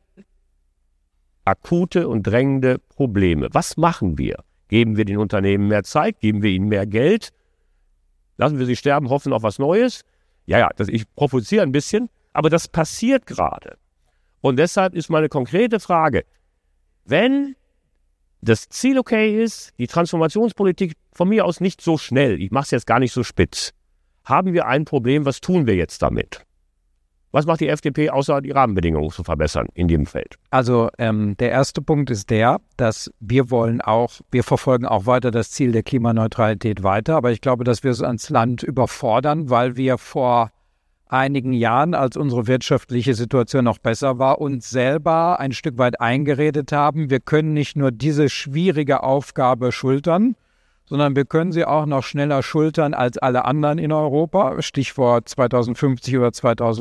akute und drängende Probleme. Was machen wir? Geben wir den Unternehmen mehr Zeit? Geben wir ihnen mehr Geld? Lassen wir sie sterben, hoffen auf was Neues? Ich provoziere ein bisschen, aber das passiert gerade. Und deshalb ist meine konkrete Frage, wenn das Ziel okay ist, die Transformationspolitik von mir aus nicht so schnell, ich mache es jetzt gar nicht so spitz, haben wir ein Problem, was tun wir jetzt damit? Was macht die FDP, außer die Rahmenbedingungen zu verbessern in dem Feld?
Also der erste Punkt ist dass wir verfolgen auch weiter das Ziel der Klimaneutralität weiter, aber ich glaube, dass wir es ans Land überfordern, weil wir vor einigen Jahren, als unsere wirtschaftliche Situation noch besser war, uns selber ein Stück weit eingeredet haben, wir können nicht nur diese schwierige Aufgabe schultern, sondern wir können sie auch noch schneller schultern als alle anderen in Europa, Stichwort 2050 oder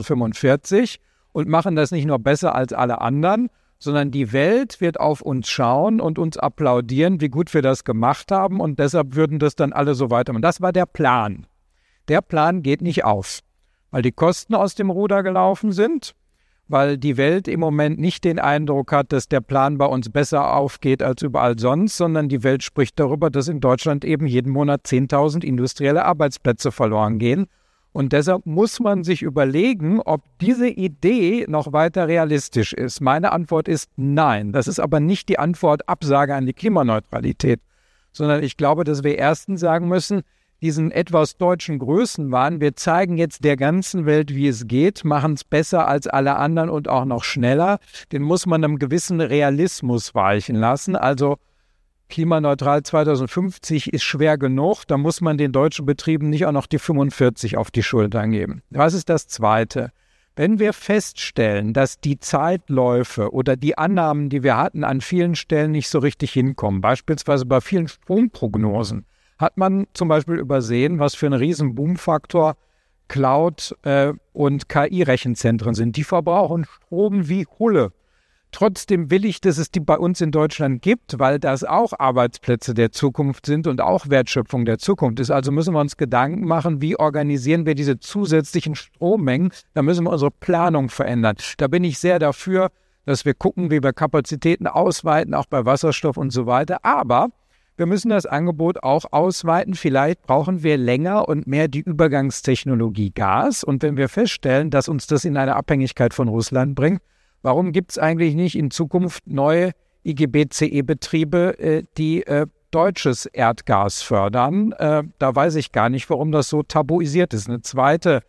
2045, und machen das nicht nur besser als alle anderen, sondern die Welt wird auf uns schauen und uns applaudieren, wie gut wir das gemacht haben, und deshalb würden das dann alle so weitermachen. Das war der Plan. Der Plan geht nicht auf, weil die Kosten aus dem Ruder gelaufen sind, weil die Welt im Moment nicht den Eindruck hat, dass der Plan bei uns besser aufgeht als überall sonst, sondern die Welt spricht darüber, dass in Deutschland eben jeden Monat 10.000 industrielle Arbeitsplätze verloren gehen. Und deshalb muss man sich überlegen, ob diese Idee noch weiter realistisch ist. Meine Antwort ist nein. Das ist aber nicht die Antwort Absage an die Klimaneutralität, sondern ich glaube, dass wir erstens sagen müssen, diesen etwas deutschen Größenwahn, wir zeigen jetzt der ganzen Welt, wie es geht, machen es besser als alle anderen und auch noch schneller, den muss man einem gewissen Realismus weichen lassen. Also klimaneutral 2050 ist schwer genug, da muss man den deutschen Betrieben nicht auch noch die 45 auf die Schultern geben. Was ist das Zweite? Wenn wir feststellen, dass die Zeitläufe oder die Annahmen, die wir hatten, an vielen Stellen nicht so richtig hinkommen, beispielsweise bei vielen Stromprognosen, hat man zum Beispiel übersehen, was für ein riesen Boomfaktor Cloud- und KI-Rechenzentren sind. Die verbrauchen Strom wie Hulle. Trotzdem will ich, dass es die bei uns in Deutschland gibt, weil das auch Arbeitsplätze der Zukunft sind und auch Wertschöpfung der Zukunft ist. Also müssen wir uns Gedanken machen, wie organisieren wir diese zusätzlichen Strommengen. Da müssen wir unsere Planung verändern. Da bin ich sehr dafür, dass wir gucken, wie wir Kapazitäten ausweiten, auch bei Wasserstoff und so weiter. Aber wir müssen das Angebot auch ausweiten. Vielleicht brauchen wir länger und mehr die Übergangstechnologie Gas. Und wenn wir feststellen, dass uns das in eine Abhängigkeit von Russland bringt, warum gibt es eigentlich nicht in Zukunft neue IGBCE-Betriebe, die deutsches Erdgas fördern? Da weiß ich gar nicht, warum das so tabuisiert ist. Eine zweite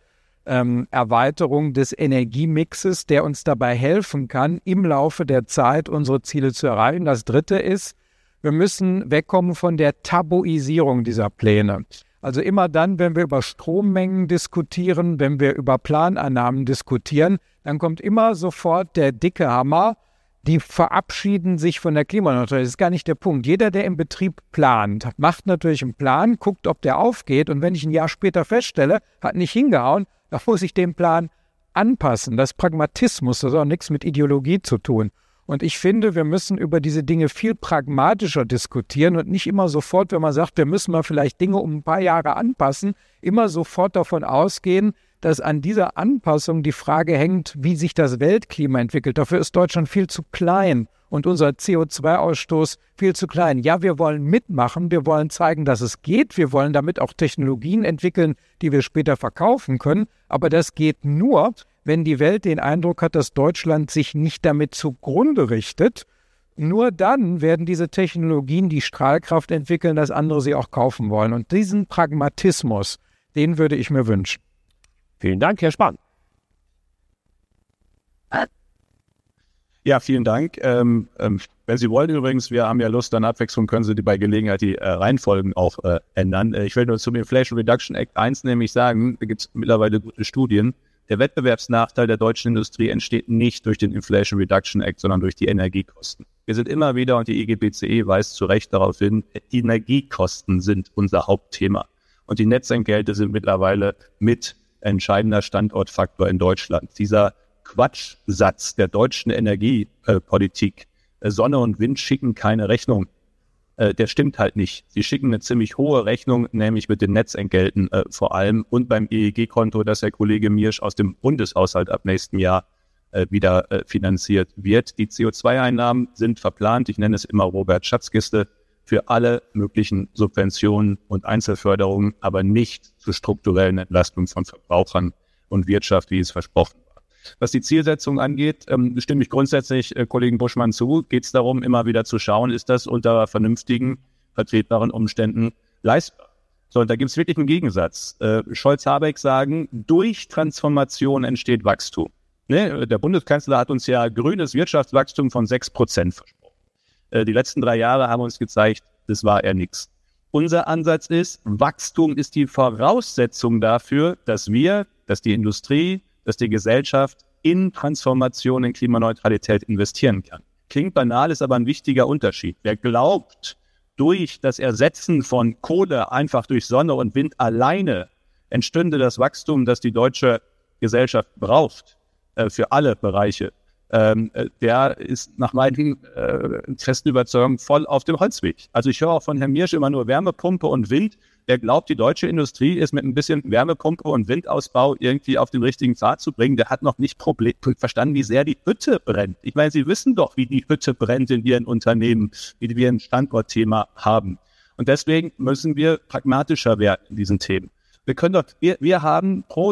Erweiterung des Energiemixes, der uns dabei helfen kann, im Laufe der Zeit unsere Ziele zu erreichen. Das Dritte ist, wir müssen wegkommen von der Tabuisierung dieser Pläne. Also immer dann, wenn wir über Strommengen diskutieren, wenn wir über Planannahmen diskutieren, dann kommt immer sofort der dicke Hammer. Die verabschieden sich von der Klimaneutralität. Das ist gar nicht der Punkt. Jeder, der im Betrieb plant, macht natürlich einen Plan, guckt, ob der aufgeht. Und wenn ich ein Jahr später feststelle, hat nicht hingehauen, dann muss ich den Plan anpassen. Das ist Pragmatismus, das hat auch nichts mit Ideologie zu tun. Und ich finde, wir müssen über diese Dinge viel pragmatischer diskutieren und nicht immer sofort, wenn man sagt, wir müssen mal vielleicht Dinge um ein paar Jahre anpassen, immer sofort davon ausgehen, dass an dieser Anpassung die Frage hängt, wie sich das Weltklima entwickelt. Dafür ist Deutschland viel zu klein und unser CO2-Ausstoß viel zu klein. Ja, wir wollen mitmachen, wir wollen zeigen, dass es geht, wir wollen damit auch Technologien entwickeln, die wir später verkaufen können, aber das geht nur, wenn die Welt den Eindruck hat, dass Deutschland sich nicht damit zugrunde richtet. Nur dann werden diese Technologien die Strahlkraft entwickeln, dass andere sie auch kaufen wollen. Und diesen Pragmatismus, den würde ich mir wünschen.
Vielen Dank, Herr Spahn.
Ja, vielen Dank. Wenn Sie wollen übrigens, wir haben ja Lust an Abwechslung, können Sie bei Gelegenheit die Reihenfolgen auch ändern. Ich will nur zum Inflation Reduction Act 1 nämlich sagen, da gibt es mittlerweile gute Studien. Der Wettbewerbsnachteil der deutschen Industrie entsteht nicht durch den Inflation Reduction Act, sondern durch die Energiekosten. Wir sind immer wieder, und die EGBCE weist zu Recht darauf hin, die Energiekosten sind unser Hauptthema. Und die Netzentgelte sind mittlerweile mit entscheidender Standortfaktor in Deutschland. Dieser Quatschsatz der deutschen Energiepolitik, Sonne und Wind schicken keine Rechnung, der stimmt halt nicht. Sie schicken eine ziemlich hohe Rechnung, nämlich mit den Netzentgelten vor allem und beim EEG-Konto, das Herr Kollege Miersch aus dem Bundeshaushalt ab nächsten Jahr wieder finanziert wird. Die CO2-Einnahmen sind verplant, ich nenne es immer Robert-Schatzkiste, für alle möglichen Subventionen und Einzelförderungen, aber nicht zur strukturellen Entlastung von Verbrauchern und Wirtschaft, wie es versprochen war. Was die Zielsetzung angeht, stimme ich grundsätzlich Kollegen Buschmann zu, geht es darum, immer wieder zu schauen, ist das unter vernünftigen, vertretbaren Umständen leistbar. So, und da gibt es wirklich einen Gegensatz. Scholz-Habeck sagen, durch Transformation entsteht Wachstum. Ne? Der Bundeskanzler hat uns ja grünes Wirtschaftswachstum von 6% versprochen. Die letzten 3 Jahre haben uns gezeigt, das war eher nichts. Unser Ansatz ist, Wachstum ist die Voraussetzung dafür, dass die Industrie, dass die Gesellschaft in Transformation, in Klimaneutralität investieren kann. Klingt banal, ist aber ein wichtiger Unterschied. Wer glaubt, durch das Ersetzen von Kohle einfach durch Sonne und Wind alleine entstünde das Wachstum, das die deutsche Gesellschaft braucht, für alle Bereiche, der ist nach meinen festen Überzeugungen voll auf dem Holzweg. Also ich höre auch von Herrn Miersch immer nur Wärmepumpe und Wind. Wer glaubt, die deutsche Industrie ist mit ein bisschen Wärmepumpe und Windausbau irgendwie auf den richtigen Pfad zu bringen, der hat noch nicht verstanden, wie sehr die Hütte brennt. Ich meine, Sie wissen doch, wie die Hütte brennt in Ihren Unternehmen, wie wir ein Standortthema haben. Und deswegen müssen wir pragmatischer werden in diesen Themen. Wir haben pro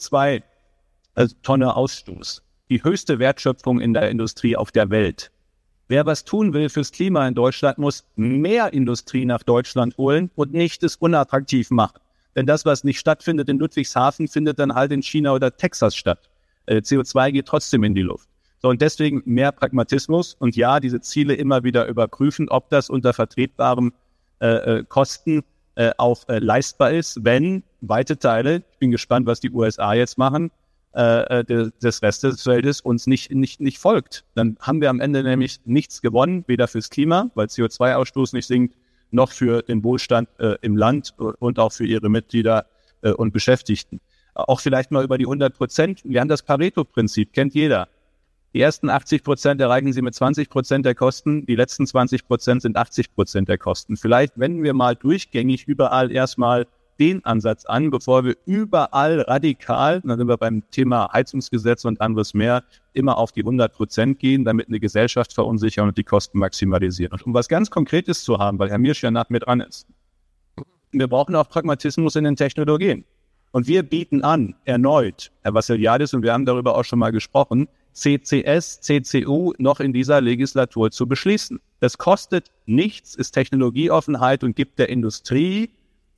CO2-Tonne Ausstoß die höchste Wertschöpfung in der Industrie auf der Welt. Wer was tun will fürs Klima in Deutschland, muss mehr Industrie nach Deutschland holen und nicht es unattraktiv machen. Denn das, was nicht stattfindet in Ludwigshafen, findet dann halt in China oder Texas statt. CO2 geht trotzdem in die Luft. So, und deswegen mehr Pragmatismus und ja, diese Ziele immer wieder überprüfen, ob das unter vertretbaren Kosten auch leistbar ist, wenn weite Teile, ich bin gespannt, was die USA jetzt machen, des Restes des Feldes uns nicht folgt. Dann haben wir am Ende nämlich nichts gewonnen, weder fürs Klima, weil CO2-Ausstoß nicht sinkt, noch für den Wohlstand im Land und auch für ihre Mitglieder und Beschäftigten. Auch vielleicht mal über die 100%. Wir haben das Pareto-Prinzip, kennt jeder. Die ersten 80% erreichen Sie mit 20% der Kosten, die letzten 20% sind 80% der Kosten. Vielleicht wenden wir mal durchgängig überall erstmal den Ansatz an, bevor wir überall radikal, dann sind wir beim Thema Heizungsgesetz und anderes mehr, immer auf die 100% gehen, damit eine Gesellschaft verunsichern und die Kosten maximalisieren. Und um was ganz Konkretes zu haben, weil Herr Miersch ja nach mir dran ist, wir brauchen auch Pragmatismus in den Technologien. Und wir bieten an, erneut, Herr Vassiliadis, und wir haben darüber auch schon mal gesprochen, CCS, CCU noch in dieser Legislatur zu beschließen. Das kostet nichts, ist Technologieoffenheit und gibt der Industrie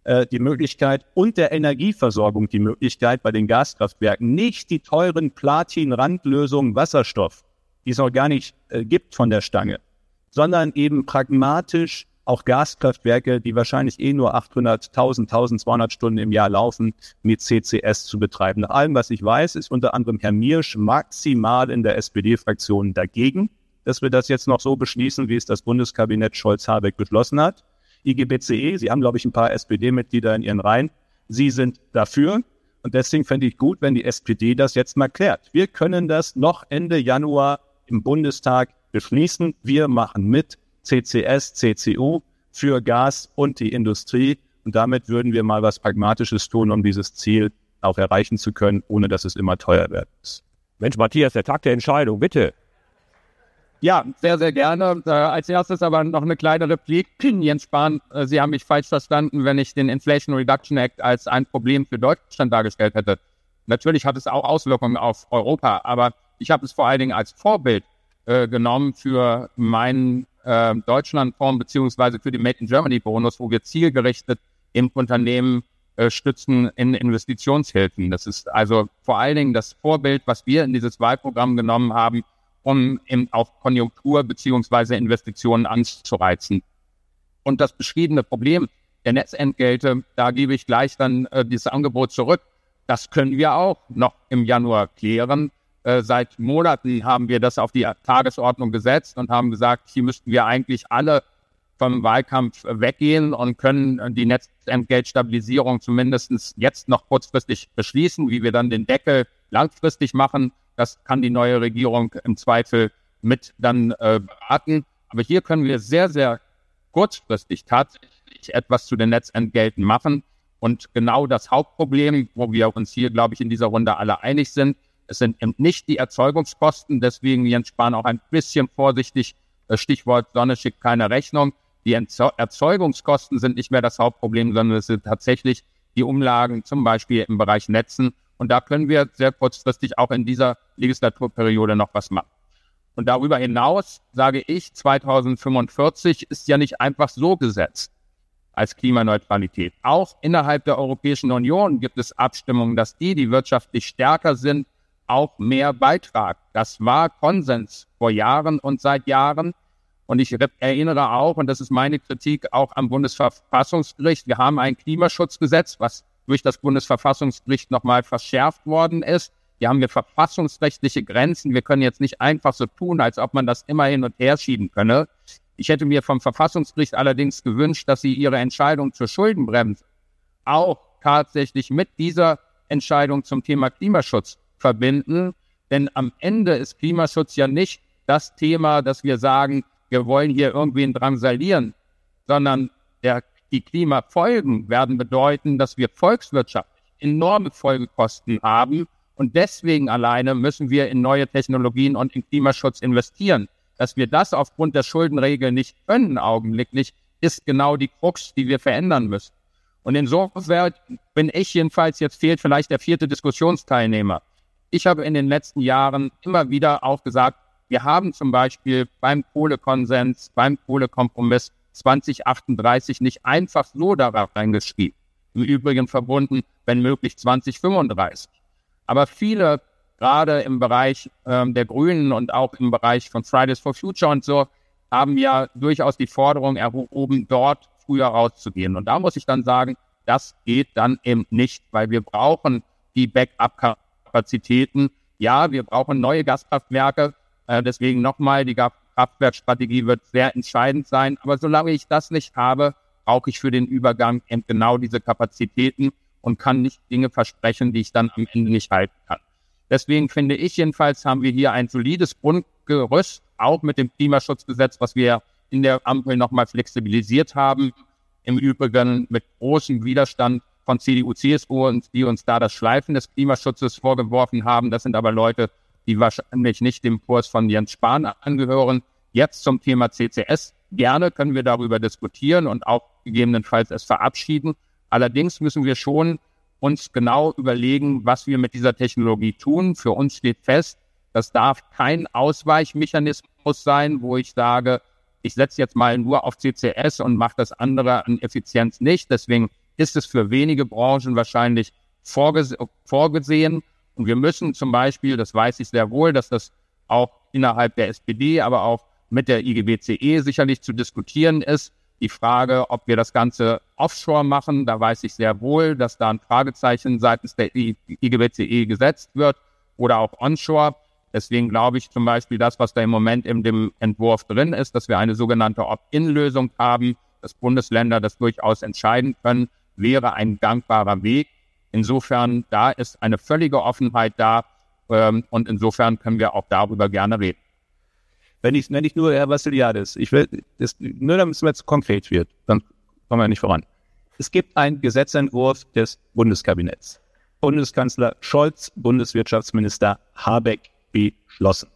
die Möglichkeit und der Energieversorgung die Möglichkeit bei den Gaskraftwerken nicht die teuren Platin-Randlösungen Wasserstoff, die es auch gar nicht gibt von der Stange, sondern eben pragmatisch auch Gaskraftwerke, die wahrscheinlich nur 800.000, 1.200 Stunden im Jahr laufen, mit CCS zu betreiben. Nach allem, was ich weiß, ist unter anderem Herr Miersch maximal in der SPD-Fraktion dagegen, dass wir das jetzt noch so beschließen, wie es das Bundeskabinett Scholz-Habeck beschlossen hat. IGBCE, Sie haben, glaube ich, ein paar SPD-Mitglieder in Ihren Reihen. Sie sind dafür. Und deswegen fände ich gut, wenn die SPD das jetzt mal klärt. Wir können das noch Ende Januar im Bundestag beschließen. Wir machen mit CCS, CCU für Gas und die Industrie. Und damit würden wir mal was Pragmatisches tun, um dieses Ziel auch erreichen zu können, ohne dass es immer teuer wird.
Mensch, Matthias, der Tag der Entscheidung, bitte.
Ja, sehr, sehr gerne. Als erstes aber noch eine kleine Replik. Jens Spahn, Sie haben mich falsch verstanden, wenn ich den Inflation Reduction Act als ein Problem für Deutschland dargestellt hätte. Natürlich hat es auch Auswirkungen auf Europa, aber ich habe es vor allen Dingen als Vorbild genommen für meinen Deutschlandfonds beziehungsweise für den Made in Germany Bonus, wo wir zielgerichtet im Unternehmen stützen in Investitionshilfen. Das ist also vor allen Dingen das Vorbild, was wir in dieses Wahlprogramm genommen haben, um eben auf Konjunktur beziehungsweise Investitionen anzureizen. Und das beschriebene Problem der Netzentgelte, da gebe ich gleich dann dieses Angebot zurück. Das können wir auch noch im Januar klären. Seit Monaten haben wir das auf die Tagesordnung gesetzt und haben gesagt, hier müssten wir eigentlich alle vom Wahlkampf weggehen und können die Netzentgeltstabilisierung zumindest jetzt noch kurzfristig beschließen. Wie wir dann den Deckel langfristig machen, das kann die neue Regierung im Zweifel mit dann beraten. Aber hier können wir sehr, sehr kurzfristig tatsächlich etwas zu den Netzentgelten machen. Und genau das Hauptproblem, wo wir uns hier, glaube ich, in dieser Runde alle einig sind, es sind eben nicht die Erzeugungskosten, deswegen Jens Spahn auch ein bisschen vorsichtig, Stichwort Sonne schickt keine Rechnung. Die Erzeugungskosten sind nicht mehr das Hauptproblem, sondern es sind tatsächlich die Umlagen, zum Beispiel im Bereich Netzen. Und da können wir sehr kurzfristig auch in dieser Legislaturperiode noch was machen. Und darüber hinaus sage ich, 2045 ist ja nicht einfach so gesetzt als Klimaneutralität. Auch innerhalb der Europäischen Union gibt es Abstimmungen, dass die wirtschaftlich stärker sind, auch mehr beitragen. Das war Konsens vor Jahren und seit Jahren. Und ich erinnere auch, und das ist meine Kritik, auch am Bundesverfassungsgericht. Wir haben ein Klimaschutzgesetz, was durch das Bundesverfassungsgericht nochmal verschärft worden ist. Hier haben wir verfassungsrechtliche Grenzen. Wir können jetzt nicht einfach so tun, als ob man das immer hin und her schieben könne. Ich hätte mir vom Verfassungsgericht allerdings gewünscht, dass sie ihre Entscheidung zur Schuldenbremse auch tatsächlich mit dieser Entscheidung zum Thema Klimaschutz verbinden. Denn am Ende ist Klimaschutz ja nicht das Thema, dass wir sagen, wir wollen hier irgendwen drangsalieren, sondern die Klimafolgen werden bedeuten, dass wir volkswirtschaftlich enorme Folgekosten haben. Und deswegen alleine müssen wir in neue Technologien und in Klimaschutz investieren. Dass wir das aufgrund der Schuldenregel nicht können augenblicklich, ist genau die Krux, die wir verändern müssen. Und insofern bin ich jedenfalls, jetzt fehlt vielleicht der 4. Diskussionsteilnehmer. Ich habe in den letzten Jahren immer wieder auch gesagt, wir haben zum Beispiel beim Kohlekonsens, beim Kohlekompromiss 2038 nicht einfach so darauf reingeschrieben. Im Übrigen verbunden, wenn möglich, 2035. Aber viele, gerade im Bereich der Grünen und auch im Bereich von Fridays for Future und so, haben ja durchaus die Forderung erhoben, dort früher rauszugehen. Und da muss ich dann sagen, das geht dann eben nicht, weil wir brauchen die Backup-Kapazitäten. Ja, wir brauchen neue Gaskraftwerke. Deswegen nochmal, die Kraftwerkstrategie wird sehr entscheidend sein. Aber solange ich das nicht habe, brauche ich für den Übergang eben genau diese Kapazitäten und kann nicht Dinge versprechen, die ich dann am Ende nicht halten kann. Deswegen finde ich jedenfalls, haben wir hier ein solides Grundgerüst, auch mit dem Klimaschutzgesetz, was wir in der Ampel nochmal flexibilisiert haben. Im Übrigen mit großem Widerstand von CDU, CSU, und die uns da das Schleifen des Klimaschutzes vorgeworfen haben. Das sind aber Leute, die wahrscheinlich nicht dem Kurs von Jens Spahn angehören. Jetzt zum Thema CCS. Gerne können wir darüber diskutieren und auch gegebenenfalls es verabschieden. Allerdings müssen wir schon uns genau überlegen, was wir mit dieser Technologie tun. Für uns steht fest, das darf kein Ausweichmechanismus sein, wo ich sage, ich setze jetzt mal nur auf CCS und mache das andere an Effizienz nicht. Deswegen ist es für wenige Branchen wahrscheinlich vorgesehen. Und wir müssen zum Beispiel, das weiß ich sehr wohl, dass das auch innerhalb der SPD, aber auch mit der IGBCE sicherlich zu diskutieren ist, die Frage, ob wir das Ganze offshore machen, da weiß ich sehr wohl, dass da ein Fragezeichen seitens der IGBCE gesetzt wird oder auch onshore. Deswegen glaube ich zum Beispiel das, was da im Moment in dem Entwurf drin ist, dass wir eine sogenannte Opt-in-Lösung haben, dass Bundesländer das durchaus entscheiden können, wäre ein gangbarer Weg. Insofern, da ist eine völlige Offenheit da und insofern können wir auch darüber gerne reden.
Wenn ich nur Herr Vassiliadis, ich will, nur damit es jetzt konkret wird, dann kommen wir nicht voran. Es gibt einen Gesetzentwurf des Bundeskabinetts. Bundeskanzler Scholz, Bundeswirtschaftsminister Habeck beschlossen.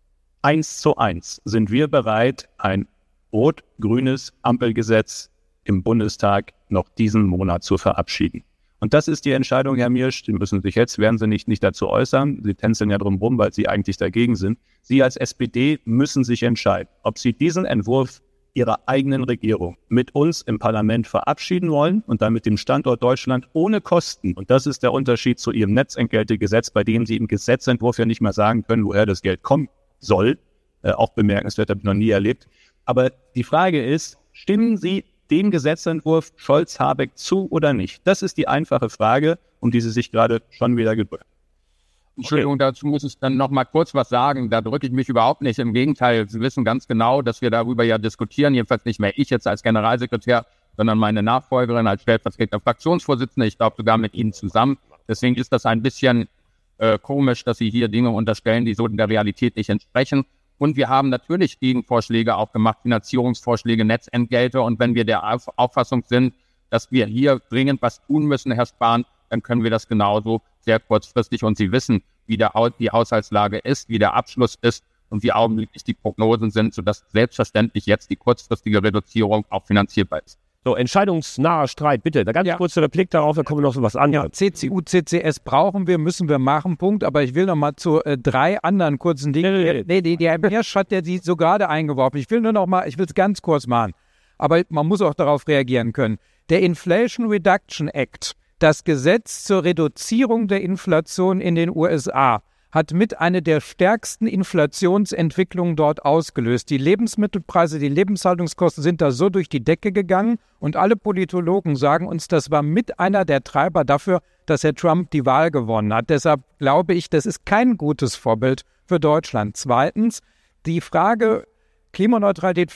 1:1 sind wir bereit, ein rot-grünes Ampelgesetz im Bundestag noch diesen Monat zu verabschieden. Und das ist die Entscheidung, Herr Miersch, Sie müssen sich jetzt, werden Sie nicht dazu äußern, Sie tänzeln ja drum rum, weil Sie eigentlich dagegen sind. Sie als SPD müssen sich entscheiden, ob Sie diesen Entwurf Ihrer eigenen Regierung mit uns im Parlament verabschieden wollen und dann mit dem Standort Deutschland ohne Kosten. Und das ist der Unterschied zu Ihrem Netzentgeltegesetz, bei dem Sie im Gesetzentwurf ja nicht mehr sagen können, woher das Geld kommen soll. Auch bemerkenswert, habe ich noch nie erlebt. Aber die Frage ist, stimmen Sie dem Gesetzentwurf Scholz-Habeck zu oder nicht? Das ist die einfache Frage, um die Sie sich gerade schon wieder gedrückt.
Entschuldigung, dazu muss ich dann noch mal kurz was sagen. Da drücke ich mich überhaupt nicht. Im Gegenteil, Sie wissen ganz genau, dass wir darüber ja diskutieren. Jedenfalls nicht mehr ich jetzt als Generalsekretär, sondern meine Nachfolgerin als stellvertretender Fraktionsvorsitzender. Ich glaube sogar mit Ihnen zusammen. Deswegen ist das ein bisschen komisch, dass Sie hier Dinge unterstellen, die so in der Realität nicht entsprechen. Und wir haben natürlich Gegenvorschläge auch gemacht, Finanzierungsvorschläge, Netzentgelte. Und wenn wir der Auffassung sind, dass wir hier dringend was tun müssen, Herr Spahn, dann können wir das genauso sehr kurzfristig. Und Sie wissen, wie die Haushaltslage ist, wie der Abschluss ist und wie augenblicklich die Prognosen sind, sodass selbstverständlich jetzt die kurzfristige Reduzierung auch finanzierbar ist.
So, entscheidungsnaher Streit, bitte. Da ganz kurzer Replik darauf, da kommen wir noch so was an.
Ja, CCU, CCS brauchen wir, müssen wir machen, Punkt. Aber ich will noch mal zu 3 anderen kurzen Dingen. Nee, der Miersch hat ja die so gerade eingeworfen. Ich will es ganz kurz machen. Aber man muss auch darauf reagieren können. Der Inflation Reduction Act, das Gesetz zur Reduzierung der Inflation in den USA, hat mit einer der stärksten Inflationsentwicklungen dort ausgelöst. Die Lebensmittelpreise, die Lebenshaltungskosten sind da so durch die Decke gegangen und alle Politologen sagen uns, das war mit einer der Treiber dafür, dass Herr Trump die Wahl gewonnen hat. Deshalb glaube ich, das ist kein gutes Vorbild für Deutschland. Zweitens, die Frage Klimaneutralität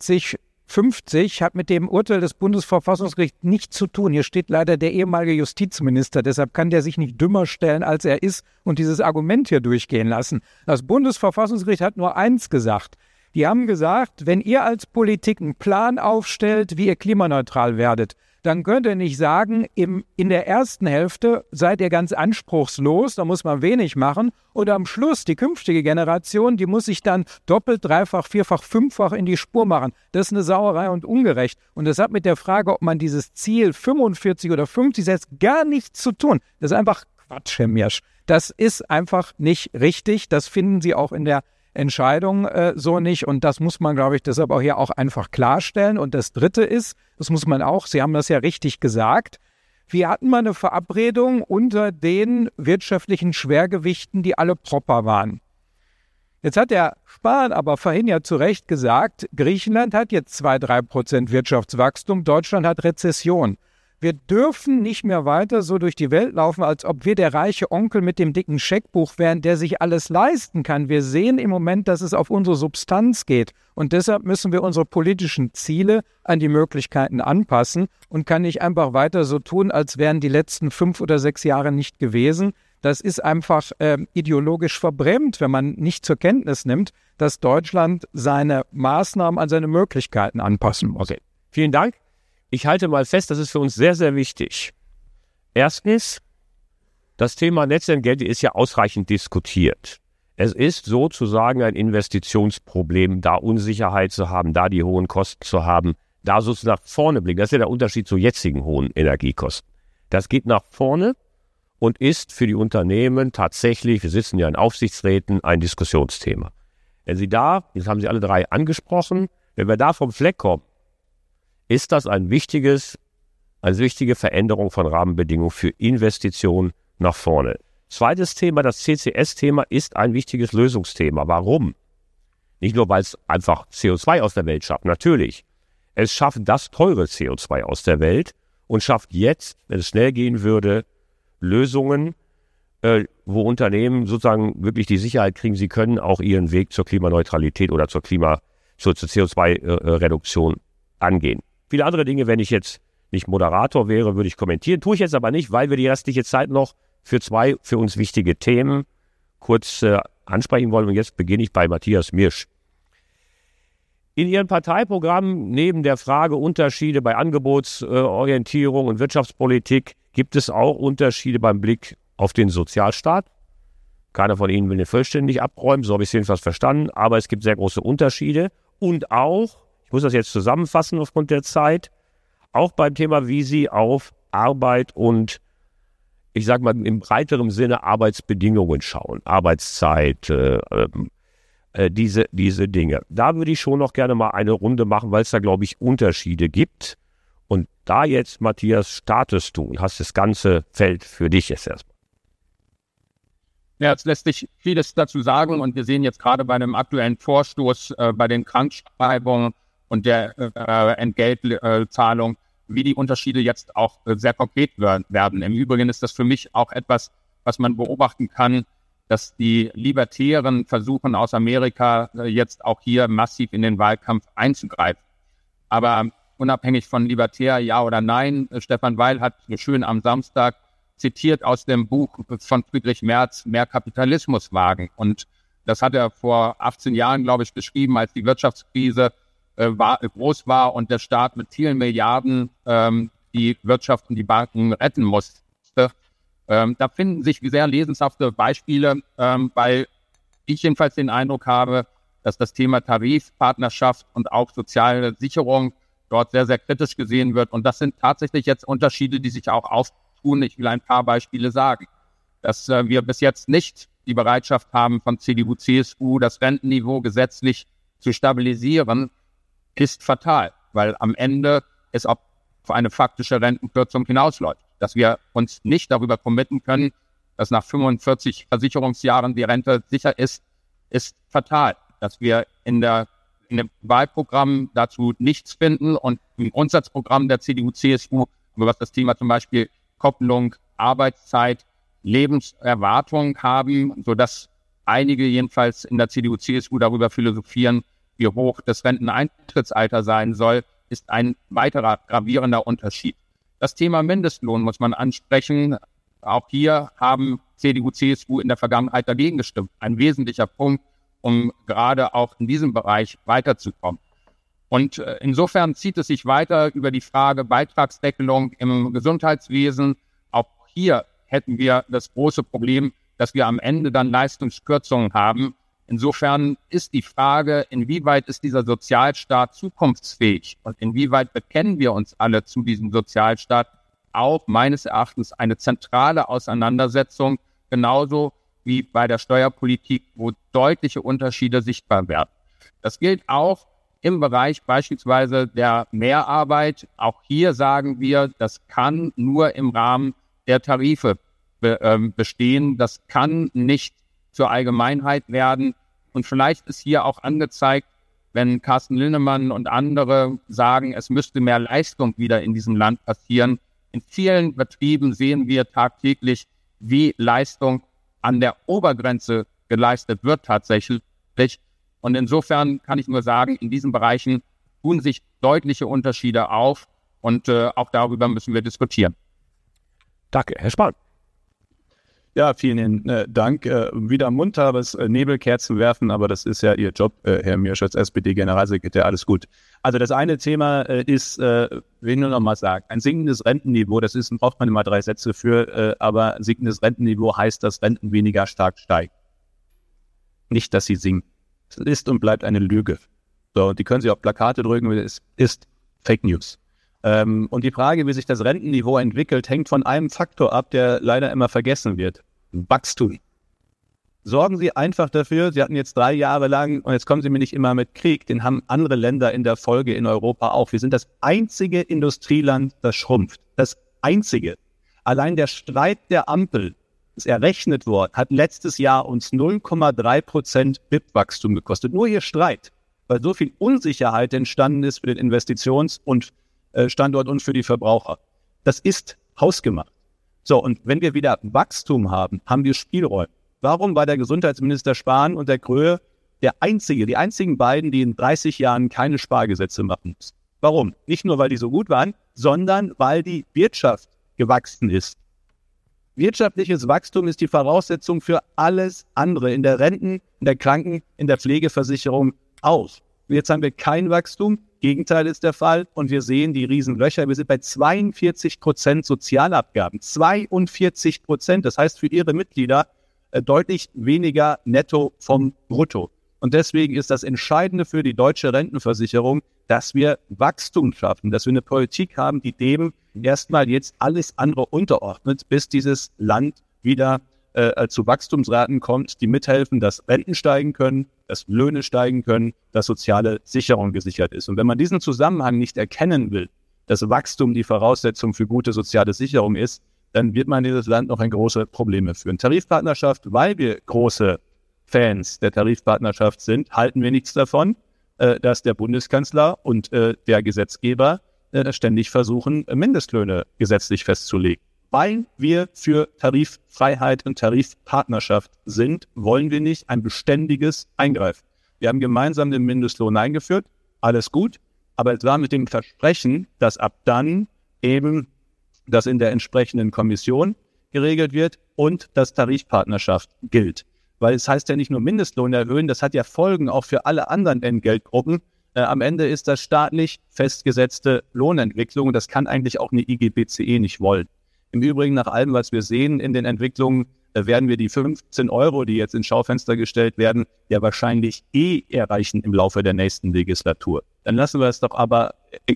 45/50 hat mit dem Urteil des Bundesverfassungsgerichts nichts zu tun. Hier steht leider der ehemalige Justizminister, deshalb kann der sich nicht dümmer stellen, als er ist und dieses Argument hier durchgehen lassen. Das Bundesverfassungsgericht hat nur eins gesagt. Die haben gesagt, wenn ihr als Politik einen Plan aufstellt, wie ihr klimaneutral werdet, dann könnt ihr nicht sagen, in der ersten Hälfte seid ihr ganz anspruchslos, da muss man wenig machen. Und am Schluss, die künftige Generation, die muss sich dann doppelt, dreifach, vierfach, fünffach in die Spur machen. Das ist eine Sauerei und ungerecht. Und das hat mit der Frage, ob man dieses Ziel 45 oder 50 setzt, gar nichts zu tun. Das ist einfach Quatsch, Herr Miersch. Das ist einfach nicht richtig. Das finden Sie auch in der Entscheidung so nicht. Und das muss man, glaube ich, deshalb auch hier auch einfach klarstellen. Und das Dritte ist, das muss man auch, Sie haben das ja richtig gesagt, wir hatten mal eine Verabredung unter den wirtschaftlichen Schwergewichten, die alle proper waren. Jetzt hat der Spahn aber vorhin ja zu Recht gesagt, Griechenland hat jetzt 2-3% Wirtschaftswachstum, Deutschland hat Rezession. Wir dürfen nicht mehr weiter so durch die Welt laufen, als ob wir der reiche Onkel mit dem dicken Scheckbuch wären, der sich alles leisten kann. Wir sehen im Moment, dass es auf unsere Substanz geht. Und deshalb müssen wir unsere politischen Ziele an die Möglichkeiten anpassen und kann nicht einfach weiter so tun, als wären die letzten 5 oder 6 Jahre nicht gewesen. Das ist einfach ideologisch verbrämt, wenn man nicht zur Kenntnis nimmt, dass Deutschland seine Maßnahmen an seine Möglichkeiten anpassen muss.
Okay, vielen Dank. Ich halte mal fest, das ist für uns sehr, sehr wichtig. Erstens, das Thema Netzentgelte ist ja ausreichend diskutiert. Es ist sozusagen ein Investitionsproblem, da Unsicherheit zu haben, da die hohen Kosten zu haben, da sozusagen nach vorne blicken. Das ist ja der Unterschied zu jetzigen hohen Energiekosten. Das geht nach vorne und ist für die Unternehmen tatsächlich, wir sitzen ja in Aufsichtsräten, ein Diskussionsthema. Wenn Sie da, jetzt haben Sie alle 3 angesprochen, wenn wir da vom Fleck kommen, ist das ein wichtiges eine wichtige Veränderung von Rahmenbedingungen für Investitionen nach vorne. Zweites Thema, das CCS-Thema ist ein wichtiges Lösungsthema. Warum? Nicht nur, weil es einfach CO2 aus der Welt schafft, natürlich. Es schafft das teure CO2 aus der Welt und schafft jetzt, wenn es schnell gehen würde, Lösungen, wo Unternehmen sozusagen wirklich die Sicherheit kriegen, sie können auch ihren Weg zur Klimaneutralität oder zur CO2-Reduktion angehen. Viele andere Dinge, wenn ich jetzt nicht Moderator wäre, würde ich kommentieren. Tue ich jetzt aber nicht, weil wir die restliche Zeit noch für zwei für uns wichtige Themen kurz ansprechen wollen. Und jetzt beginne ich bei Matthias Mirsch. In Ihren Parteiprogrammen, neben der Frage Unterschiede bei Angebotsorientierung und Wirtschaftspolitik, gibt es auch Unterschiede beim Blick auf den Sozialstaat. Keiner von Ihnen will den vollständig abräumen, so habe ich es jedenfalls verstanden, aber es gibt sehr große Unterschiede. Und auch, ich muss das jetzt zusammenfassen aufgrund der Zeit, auch beim Thema, wie Sie auf Arbeit und, ich sage mal im breiteren Sinne, Arbeitsbedingungen schauen, Arbeitszeit, diese Dinge. Da würde ich schon noch gerne mal eine Runde machen, weil es da, glaube ich, Unterschiede gibt. Und da jetzt, Matthias, startest du und hast das ganze Feld für dich jetzt erstmal.
Ja, es lässt sich vieles dazu sagen und wir sehen jetzt gerade bei dem aktuellen Vorstoß bei den Krankschreibungen und der Entgeltzahlung, wie die Unterschiede jetzt auch sehr konkret werden. Im Übrigen ist das für mich auch etwas, was man beobachten kann, dass die Libertären versuchen aus Amerika jetzt auch hier massiv in den Wahlkampf einzugreifen. Aber unabhängig von Libertär, ja oder nein, Stefan Weil hat schön am Samstag zitiert aus dem Buch von Friedrich Merz, Mehr Kapitalismus wagen. Und das hat er vor 18 Jahren, glaube ich, beschrieben, als die Wirtschaftskrise groß war und der Staat mit vielen Milliarden die Wirtschaft und die Banken retten musste. Da finden sich sehr lesenshafte Beispiele, weil ich jedenfalls den Eindruck habe, dass das Thema Tarifpartnerschaft und auch soziale Sicherung dort sehr, sehr kritisch gesehen wird. Und das sind tatsächlich jetzt Unterschiede, die sich auch auftun. Ich will ein paar Beispiele sagen. Dass wir bis jetzt nicht die Bereitschaft haben, von CDU, CSU das Rentenniveau gesetzlich zu stabilisieren, ist fatal, weil am Ende es auf eine faktische Rentenkürzung hinausläuft. Dass wir uns nicht darüber committen können, dass nach 45 Versicherungsjahren die Rente sicher ist, ist fatal. Dass wir in dem Wahlprogramm dazu nichts finden und im Grundsatzprogramm der CDU, CSU, was das Thema zum Beispiel Kopplung, Arbeitszeit, Lebenserwartung haben, sodass einige jedenfalls in der CDU, CSU darüber philosophieren, wie hoch das Renteneintrittsalter sein soll, ist ein weiterer gravierender Unterschied. Das Thema Mindestlohn muss man ansprechen. Auch hier haben CDU, CSU in der Vergangenheit dagegen gestimmt. Ein wesentlicher Punkt, um gerade auch in diesem Bereich weiterzukommen. Und insofern zieht es sich weiter über die Frage Beitragsdeckelung im Gesundheitswesen. Auch hier hätten wir das große Problem, dass wir am Ende dann Leistungskürzungen haben. Insofern ist die Frage, inwieweit ist dieser Sozialstaat zukunftsfähig und inwieweit bekennen wir uns alle zu diesem Sozialstaat, auch meines Erachtens eine zentrale Auseinandersetzung, genauso wie bei der Steuerpolitik, wo deutliche Unterschiede sichtbar werden. Das gilt auch im Bereich beispielsweise der Mehrarbeit. Auch hier sagen wir, das kann nur im Rahmen der Tarife bestehen. Das kann nicht zur Allgemeinheit werden. Und vielleicht ist hier auch angezeigt, wenn Carsten Linnemann und andere sagen, es müsste mehr Leistung wieder in diesem Land passieren. In vielen Betrieben sehen wir tagtäglich, wie Leistung an der Obergrenze geleistet wird tatsächlich. Und insofern kann ich nur sagen, in diesen Bereichen tun sich deutliche Unterschiede auf und auch darüber müssen wir diskutieren.
Danke, Herr Spahn.
Ja, vielen Dank. Wieder munteres Nebelkerzen werfen, aber das ist ja Ihr Job, Herr Mirsch, als SPD-Generalsekretär. Alles gut. Also das eine Thema ist, will ich nur noch mal sagen, ein sinkendes Rentenniveau, braucht man immer 3 Sätze für, aber ein sinkendes Rentenniveau heißt, dass Renten weniger stark steigen. Nicht, dass sie sinken. Es ist und bleibt eine Lüge. So, die können Sie auf Plakate drücken, es ist Fake News. Und die Frage, wie sich das Rentenniveau entwickelt, hängt von einem Faktor ab, der leider immer vergessen wird. Wachstum. Sorgen Sie einfach dafür, Sie hatten jetzt 3 Jahre lang, und jetzt kommen Sie mir nicht immer mit Krieg, den haben andere Länder in der Folge in Europa auch. Wir sind das einzige Industrieland, das schrumpft. Das Einzige. Allein der Streit der Ampel, ist errechnet worden, hat letztes Jahr uns 0,3% BIP-Wachstum gekostet. Nur ihr Streit, weil so viel Unsicherheit entstanden ist für den Investitions- und Standort und für die Verbraucher. Das ist hausgemacht. So, und wenn wir wieder Wachstum haben, haben wir Spielräume. Warum war der Gesundheitsminister Spahn und der Gröhe die einzigen beiden, die in 30 Jahren keine Spargesetze machen müssen? Warum? Nicht nur, weil die so gut waren, sondern weil die Wirtschaft gewachsen ist. Wirtschaftliches Wachstum ist die Voraussetzung für alles andere, in der Renten-, in der Kranken-, in der Pflegeversicherung auch. Jetzt haben wir kein Wachstum, Gegenteil ist der Fall und wir sehen die Riesenlöcher. Wir sind bei 42% Sozialabgaben, 42%, das heißt für Ihre Mitglieder deutlich weniger netto vom Brutto. Und deswegen ist das Entscheidende für die deutsche Rentenversicherung, dass wir Wachstum schaffen, dass wir eine Politik haben, die dem erstmal jetzt alles andere unterordnet, bis dieses Land wieder zu Wachstumsraten kommt, die mithelfen, dass Renten steigen können, dass Löhne steigen können, dass soziale Sicherung gesichert ist. Und wenn man diesen Zusammenhang nicht erkennen will, dass Wachstum die Voraussetzung für gute soziale Sicherung ist, dann wird man dieses Land noch in große Probleme führen. Tarifpartnerschaft, weil wir große Fans der Tarifpartnerschaft sind, halten wir nichts davon, dass der Bundeskanzler und der Gesetzgeber ständig versuchen, Mindestlöhne gesetzlich festzulegen. Weil wir für Tariffreiheit und Tarifpartnerschaft sind, wollen wir nicht ein beständiges Eingreifen. Wir haben gemeinsam den Mindestlohn eingeführt, alles gut, aber es war mit dem Versprechen, dass ab dann eben das in der entsprechenden Kommission geregelt wird und dass Tarifpartnerschaft gilt. Weil es heißt ja nicht nur Mindestlohn erhöhen, das hat ja Folgen auch für alle anderen Entgeltgruppen. Am Ende ist das staatlich festgesetzte Lohnentwicklung und das kann eigentlich auch eine IGBCE nicht wollen. Im Übrigen, nach allem, was wir sehen in den Entwicklungen, werden wir die 15 €, die jetzt ins Schaufenster gestellt werden, ja wahrscheinlich erreichen im Laufe der nächsten Legislatur. Dann lassen wir es doch aber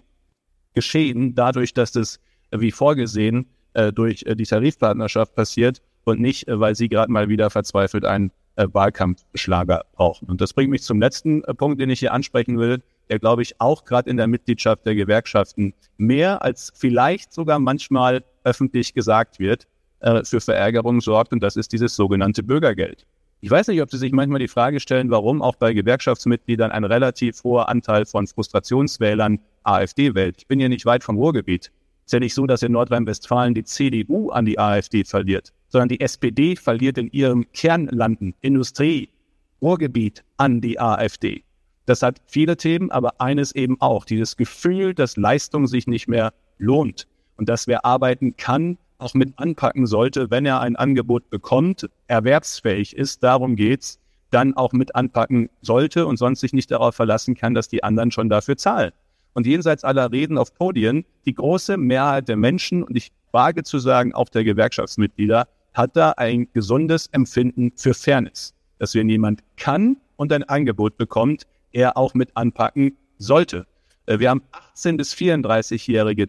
geschehen, dadurch, dass das wie vorgesehen durch die Tarifpartnerschaft passiert und nicht, weil Sie gerade mal wieder verzweifelt einen Wahlkampfschlager brauchen. Und das bringt mich zum letzten Punkt, den ich hier ansprechen will, der, glaube ich, auch gerade in der Mitgliedschaft der Gewerkschaften mehr als vielleicht sogar manchmal öffentlich gesagt wird, für Verärgerung sorgt. Und das ist dieses sogenannte Bürgergeld. Ich weiß nicht, ob Sie sich manchmal die Frage stellen, warum auch bei Gewerkschaftsmitgliedern ein relativ hoher Anteil von Frustrationswählern AfD wählt. Ich bin hier nicht weit vom Ruhrgebiet. Es ist ja nicht so, dass in Nordrhein-Westfalen die CDU an die AfD verliert, sondern die SPD verliert in ihren Kernlanden, Industrie, Ruhrgebiet an die AfD. Das hat viele Themen, aber eines eben auch, dieses Gefühl, dass Leistung sich nicht mehr lohnt und dass wer arbeiten kann, auch mit anpacken sollte, wenn er ein Angebot bekommt, erwerbsfähig ist, darum geht's, dann auch mit anpacken sollte und sonst sich nicht darauf verlassen kann, dass die anderen schon dafür zahlen. Und jenseits aller Reden auf Podien, die große Mehrheit der Menschen, und ich wage zu sagen, auch der Gewerkschaftsmitglieder, hat da ein gesundes Empfinden für Fairness. Dass wenn jemand kann und ein Angebot bekommt, er auch mit anpacken sollte. Wir haben 18- bis 34-Jährige,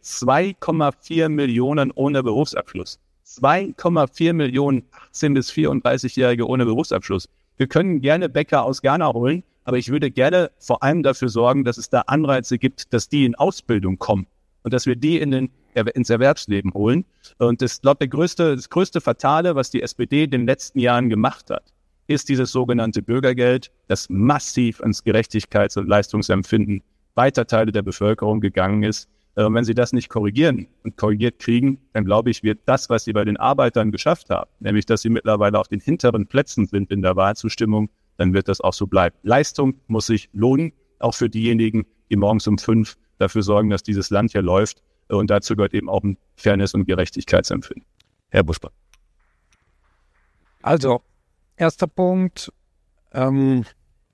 2,4 Millionen ohne Berufsabschluss. 2,4 Millionen 18- bis 34-Jährige ohne Berufsabschluss. Wir können gerne Bäcker aus Ghana holen, aber ich würde gerne vor allem dafür sorgen, dass es da Anreize gibt, dass die in Ausbildung kommen und dass wir die ins Erwerbsleben holen. Und das, glaube ich, das größte Fatale, was die SPD in den letzten Jahren gemacht hat, ist dieses sogenannte Bürgergeld, das massiv ans Gerechtigkeits- und Leistungsempfinden weiter Teile der Bevölkerung gegangen ist. Und wenn sie das nicht korrigieren und korrigiert kriegen, dann glaube ich, wird das, was sie bei den Arbeitern geschafft haben, nämlich dass sie mittlerweile auf den hinteren Plätzen sind in der Wahlzustimmung, dann wird das auch so bleiben. Leistung muss sich lohnen, auch für diejenigen, die morgens um 5 dafür sorgen, dass dieses Land hier läuft. Und dazu gehört eben auch ein Fairness- und Gerechtigkeitsempfinden. Herr Buschmann.
Also, erster Punkt. Der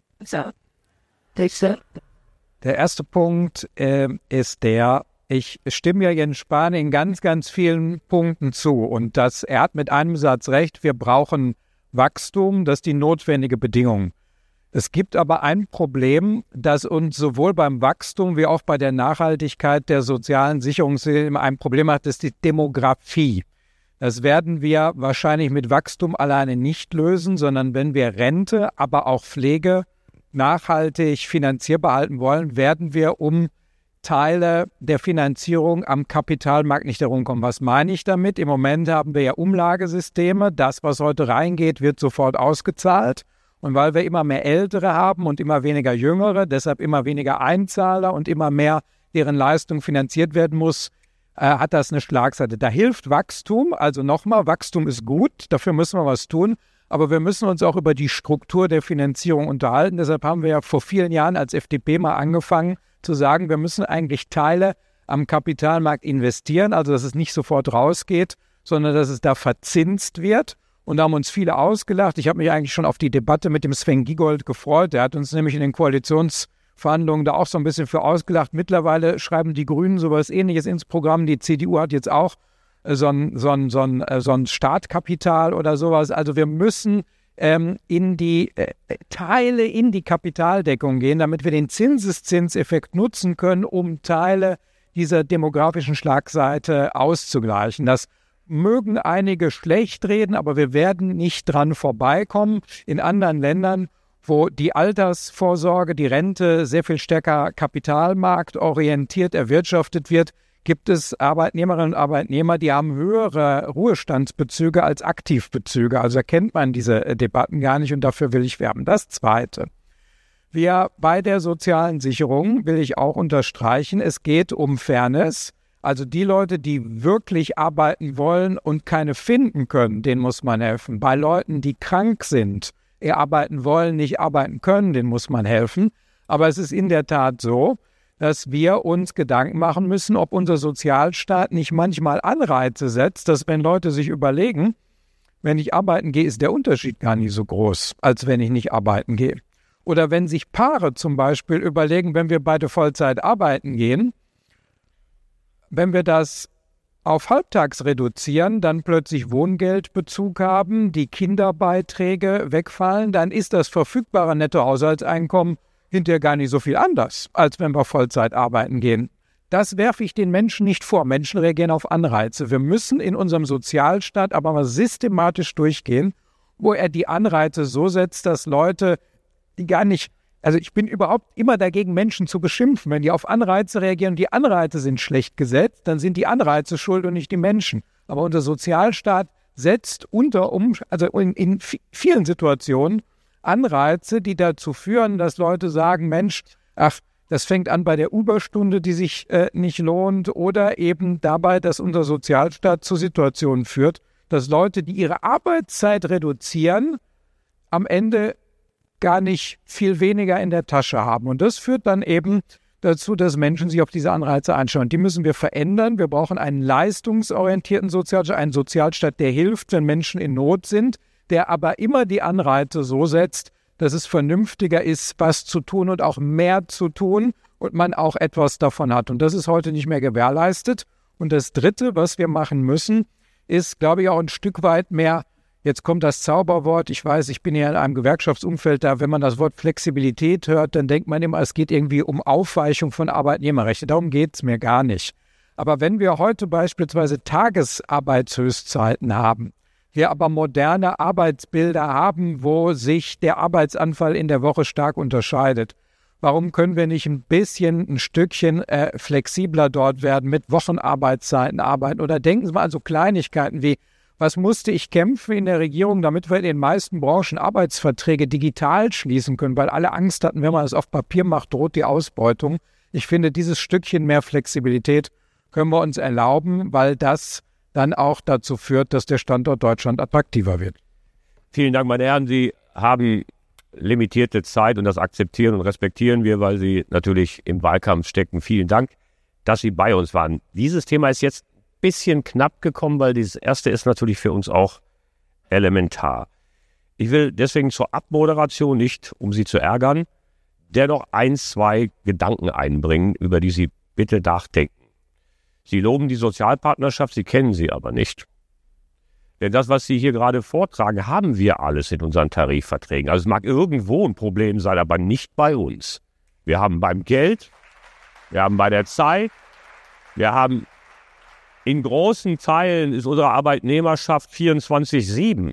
erste Punkt ist ich stimme ja Jens Spahn in ganz, ganz vielen Punkten zu. Und er hat mit einem Satz recht, wir brauchen Wachstum, das ist die notwendige Bedingung. Es gibt aber ein Problem, das uns sowohl beim Wachstum wie auch bei der Nachhaltigkeit der sozialen Sicherungssysteme ein Problem hat, das ist die Demografie. Das werden wir wahrscheinlich mit Wachstum alleine nicht lösen, sondern wenn wir Rente, aber auch Pflege nachhaltig finanzierbar halten wollen, werden wir um Teile der Finanzierung am Kapitalmarkt nicht herumkommen. Was meine ich damit? Im Moment haben wir ja Umlagesysteme. Das, was heute reingeht, wird sofort ausgezahlt. Und weil wir immer mehr Ältere haben und immer weniger Jüngere, deshalb immer weniger Einzahler und immer mehr, deren Leistung finanziert werden muss, hat das eine Schlagseite. Da hilft Wachstum. Also nochmal, Wachstum ist gut, dafür müssen wir was tun. Aber wir müssen uns auch über die Struktur der Finanzierung unterhalten. Deshalb haben wir ja vor vielen Jahren als FDP mal angefangen zu sagen, wir müssen eigentlich Teile am Kapitalmarkt investieren, also dass es nicht sofort rausgeht, sondern dass es da verzinst wird. Und da haben uns viele ausgelacht. Ich habe mich eigentlich schon auf die Debatte mit dem Sven Giegold gefreut. Der hat uns nämlich in den Koalitionsverhandlungen da auch so ein bisschen für ausgelacht. Mittlerweile schreiben die Grünen sowas Ähnliches ins Programm. Die CDU hat jetzt auch so ein Startkapital oder sowas. Also wir müssen in die Teile in die Kapitaldeckung gehen, damit wir den Zinseszinseffekt nutzen können, um Teile dieser demografischen Schlagseite auszugleichen. Das mögen einige schlecht reden, aber wir werden nicht dran vorbeikommen. In anderen Ländern, wo die Altersvorsorge, die Rente sehr viel stärker kapitalmarktorientiert erwirtschaftet wird, gibt es Arbeitnehmerinnen und Arbeitnehmer, die haben höhere Ruhestandsbezüge als Aktivbezüge. Also erkennt man diese Debatten gar nicht und dafür will ich werben. Das Zweite. Wir bei der sozialen Sicherung will ich auch unterstreichen, es geht um Fairness. Also die Leute, die wirklich arbeiten wollen und keine finden können, denen muss man helfen. Bei Leuten, die krank sind, arbeiten wollen, nicht arbeiten können, denen muss man helfen. Aber es ist in der Tat so, dass wir uns Gedanken machen müssen, ob unser Sozialstaat nicht manchmal Anreize setzt, dass wenn Leute sich überlegen, wenn ich arbeiten gehe, ist der Unterschied gar nicht so groß, als wenn ich nicht arbeiten gehe. Oder wenn sich Paare zum Beispiel überlegen, wenn wir beide Vollzeit arbeiten gehen, wenn wir das auf halbtags reduzieren, dann plötzlich Wohngeldbezug haben, die Kinderbeiträge wegfallen, dann ist das verfügbare Nettohaushaltseinkommen hinterher gar nicht so viel anders, als wenn wir Vollzeit arbeiten gehen. Das werfe ich den Menschen nicht vor. Menschen reagieren auf Anreize. Wir müssen in unserem Sozialstaat aber mal systematisch durchgehen, wo er die Anreize so setzt, dass Leute, die gar nicht, also ich bin überhaupt immer dagegen, Menschen zu beschimpfen. Wenn die auf Anreize reagieren und die Anreize sind schlecht gesetzt, dann sind die Anreize schuld und nicht die Menschen. Aber unser Sozialstaat setzt in vielen Situationen Anreize, die dazu führen, dass Leute sagen, Mensch, ach, das fängt an bei der Überstunde, die sich nicht lohnt, oder eben dabei, dass unser Sozialstaat zu Situationen führt, dass Leute, die ihre Arbeitszeit reduzieren, am Ende gar nicht viel weniger in der Tasche haben. Und das führt dann eben dazu, dass Menschen sich auf diese Anreize anschauen. Die müssen wir verändern. Wir brauchen einen leistungsorientierten Sozialstaat, einen Sozialstaat, der hilft, wenn Menschen in Not sind, der aber immer die Anreize so setzt, dass es vernünftiger ist, was zu tun und auch mehr zu tun und man auch etwas davon hat. Und das ist heute nicht mehr gewährleistet. Und das Dritte, was wir machen müssen, ist, glaube ich, auch ein Stück weit mehr, jetzt kommt das Zauberwort, ich weiß, ich bin ja in einem Gewerkschaftsumfeld da, wenn man das Wort Flexibilität hört, dann denkt man immer, es geht irgendwie um Aufweichung von Arbeitnehmerrechten. Darum geht es mir gar nicht. Aber wenn wir heute beispielsweise Tagesarbeitshöchstzeiten haben, wir aber moderne Arbeitsbilder haben, wo sich der Arbeitsanfall in der Woche stark unterscheidet. Warum können wir nicht ein Stückchen flexibler dort werden, mit Wochenarbeitszeiten arbeiten? Oder denken Sie mal an so Kleinigkeiten wie, was musste ich kämpfen in der Regierung, damit wir in den meisten Branchen Arbeitsverträge digital schließen können, weil alle Angst hatten, wenn man das auf Papier macht, droht die Ausbeutung. Ich finde, dieses Stückchen mehr Flexibilität können wir uns erlauben, weil das dann auch dazu führt, dass der Standort Deutschland attraktiver wird.
Vielen Dank, meine Herren. Sie haben limitierte Zeit und das akzeptieren und respektieren wir, weil Sie natürlich im Wahlkampf stecken. Vielen Dank, dass Sie bei uns waren. Dieses Thema ist jetzt ein bisschen knapp gekommen, weil dieses erste ist natürlich für uns auch elementar. Ich will deswegen zur Abmoderation nicht, um Sie zu ärgern, dennoch 1, 2 Gedanken einbringen, über die Sie bitte nachdenken. Sie loben die Sozialpartnerschaft, Sie kennen sie aber nicht. Denn das, was Sie hier gerade vortragen, haben wir alles in unseren Tarifverträgen. Also es mag irgendwo ein Problem sein, aber nicht bei uns. Wir haben beim Geld, wir haben bei der Zeit, wir haben in großen Teilen ist unsere Arbeitnehmerschaft 24/7.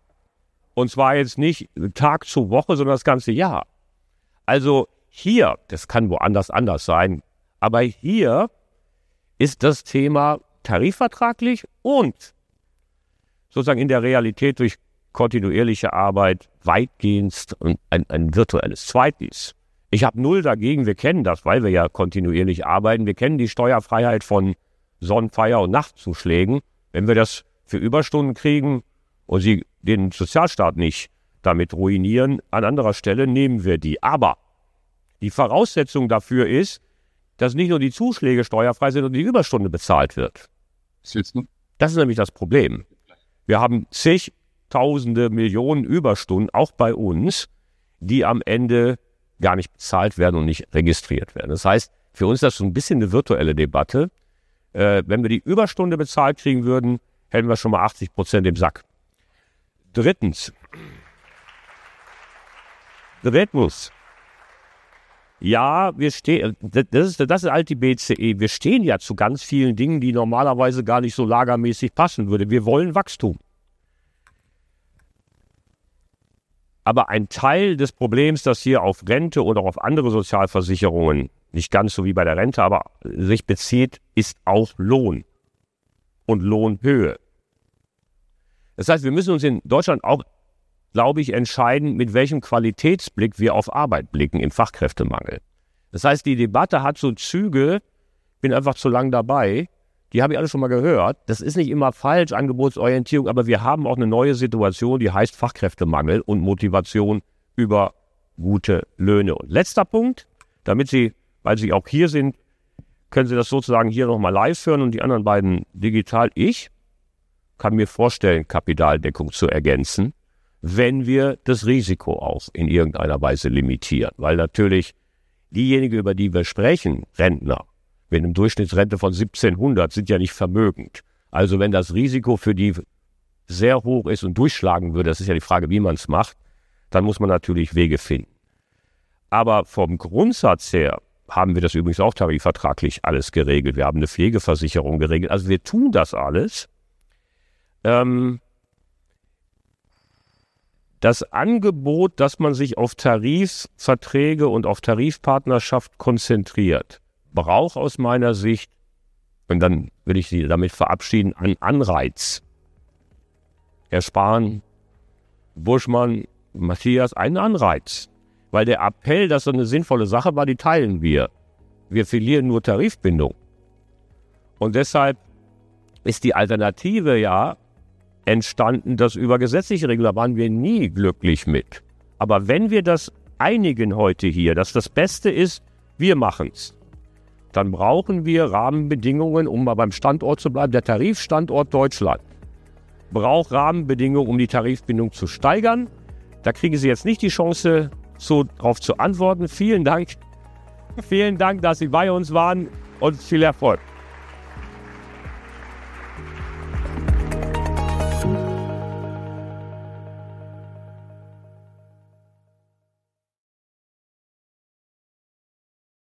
Und zwar jetzt nicht Tag zu Woche, sondern das ganze Jahr. Also hier, das kann woanders anders sein, Aber hier ist das Thema tarifvertraglich und sozusagen in der Realität durch kontinuierliche Arbeit weitgehend ein virtuelles. Zweitens, ich habe null dagegen, wir kennen das, weil wir ja kontinuierlich arbeiten, wir kennen die Steuerfreiheit von Sonnenfeier- und Nachtzuschlägen. Wenn wir das für Überstunden kriegen und sie den Sozialstaat nicht damit ruinieren, an anderer Stelle nehmen wir die. Aber die Voraussetzung dafür ist, dass nicht nur die Zuschläge steuerfrei sind und die Überstunde bezahlt wird. Das ist nämlich das Problem. Wir haben zigtausende Millionen Überstunden, auch bei uns, die am Ende gar nicht bezahlt werden und nicht registriert werden. Das heißt, für uns ist das so ein bisschen eine virtuelle Debatte. Wenn wir die Überstunde bezahlt kriegen würden, hätten wir schon mal 80% im Sack. Drittens. Ja, wir stehen, das ist halt die BCE, wir stehen ja zu ganz vielen Dingen, die normalerweise gar nicht so lagermäßig passen würden. Wir wollen Wachstum. Aber ein Teil des Problems, das hier auf Rente oder auf andere Sozialversicherungen, nicht ganz so wie bei der Rente, aber sich bezieht, ist auch Lohn und Lohnhöhe. Das heißt, wir müssen uns in Deutschland auch, glaube ich, entscheiden, mit welchem Qualitätsblick wir auf Arbeit blicken im Fachkräftemangel. Das heißt, die Debatte hat so Züge, bin einfach zu lang dabei, die habe ich alle schon mal gehört. Das ist nicht immer falsch, Angebotsorientierung, aber wir haben auch eine neue Situation, die heißt Fachkräftemangel und Motivation über gute Löhne. Und letzter Punkt, damit Sie, weil Sie auch hier sind, können Sie das sozusagen hier nochmal live hören und die anderen beiden digital. Ich kann mir vorstellen, Kapitaldeckung zu ergänzen, wenn wir das Risiko auch in irgendeiner Weise limitieren. Weil natürlich diejenigen, über die wir sprechen, Rentner, mit einem Durchschnittsrente von 1700, sind ja nicht vermögend. Also wenn das Risiko für die sehr hoch ist und durchschlagen würde, das ist ja die Frage, wie man es macht, dann muss man natürlich Wege finden. Aber vom Grundsatz her haben wir das übrigens auch tarifvertraglich alles geregelt. Wir haben eine Pflegeversicherung geregelt. Also wir tun das alles. Das Angebot, dass man sich auf Tarifverträge und auf Tarifpartnerschaft konzentriert, braucht aus meiner Sicht, und dann will ich Sie damit verabschieden, einen Anreiz. Herr Spahn, Buschmann, Matthias, einen Anreiz. Weil der Appell, dass so eine sinnvolle Sache war, die teilen wir. Wir verlieren nur Tarifbindung. Und deshalb ist die Alternative ja entstanden, das über gesetzliche Regeln, da waren wir nie glücklich mit. Aber wenn wir das einigen heute hier, dass das Beste ist, wir machen's, dann brauchen wir Rahmenbedingungen, um mal beim Standort zu bleiben. Der Tarifstandort Deutschland braucht Rahmenbedingungen, um die Tarifbindung zu steigern. Da kriegen Sie jetzt nicht die Chance, darauf zu antworten. Vielen Dank. Vielen Dank, dass Sie bei uns waren und viel Erfolg.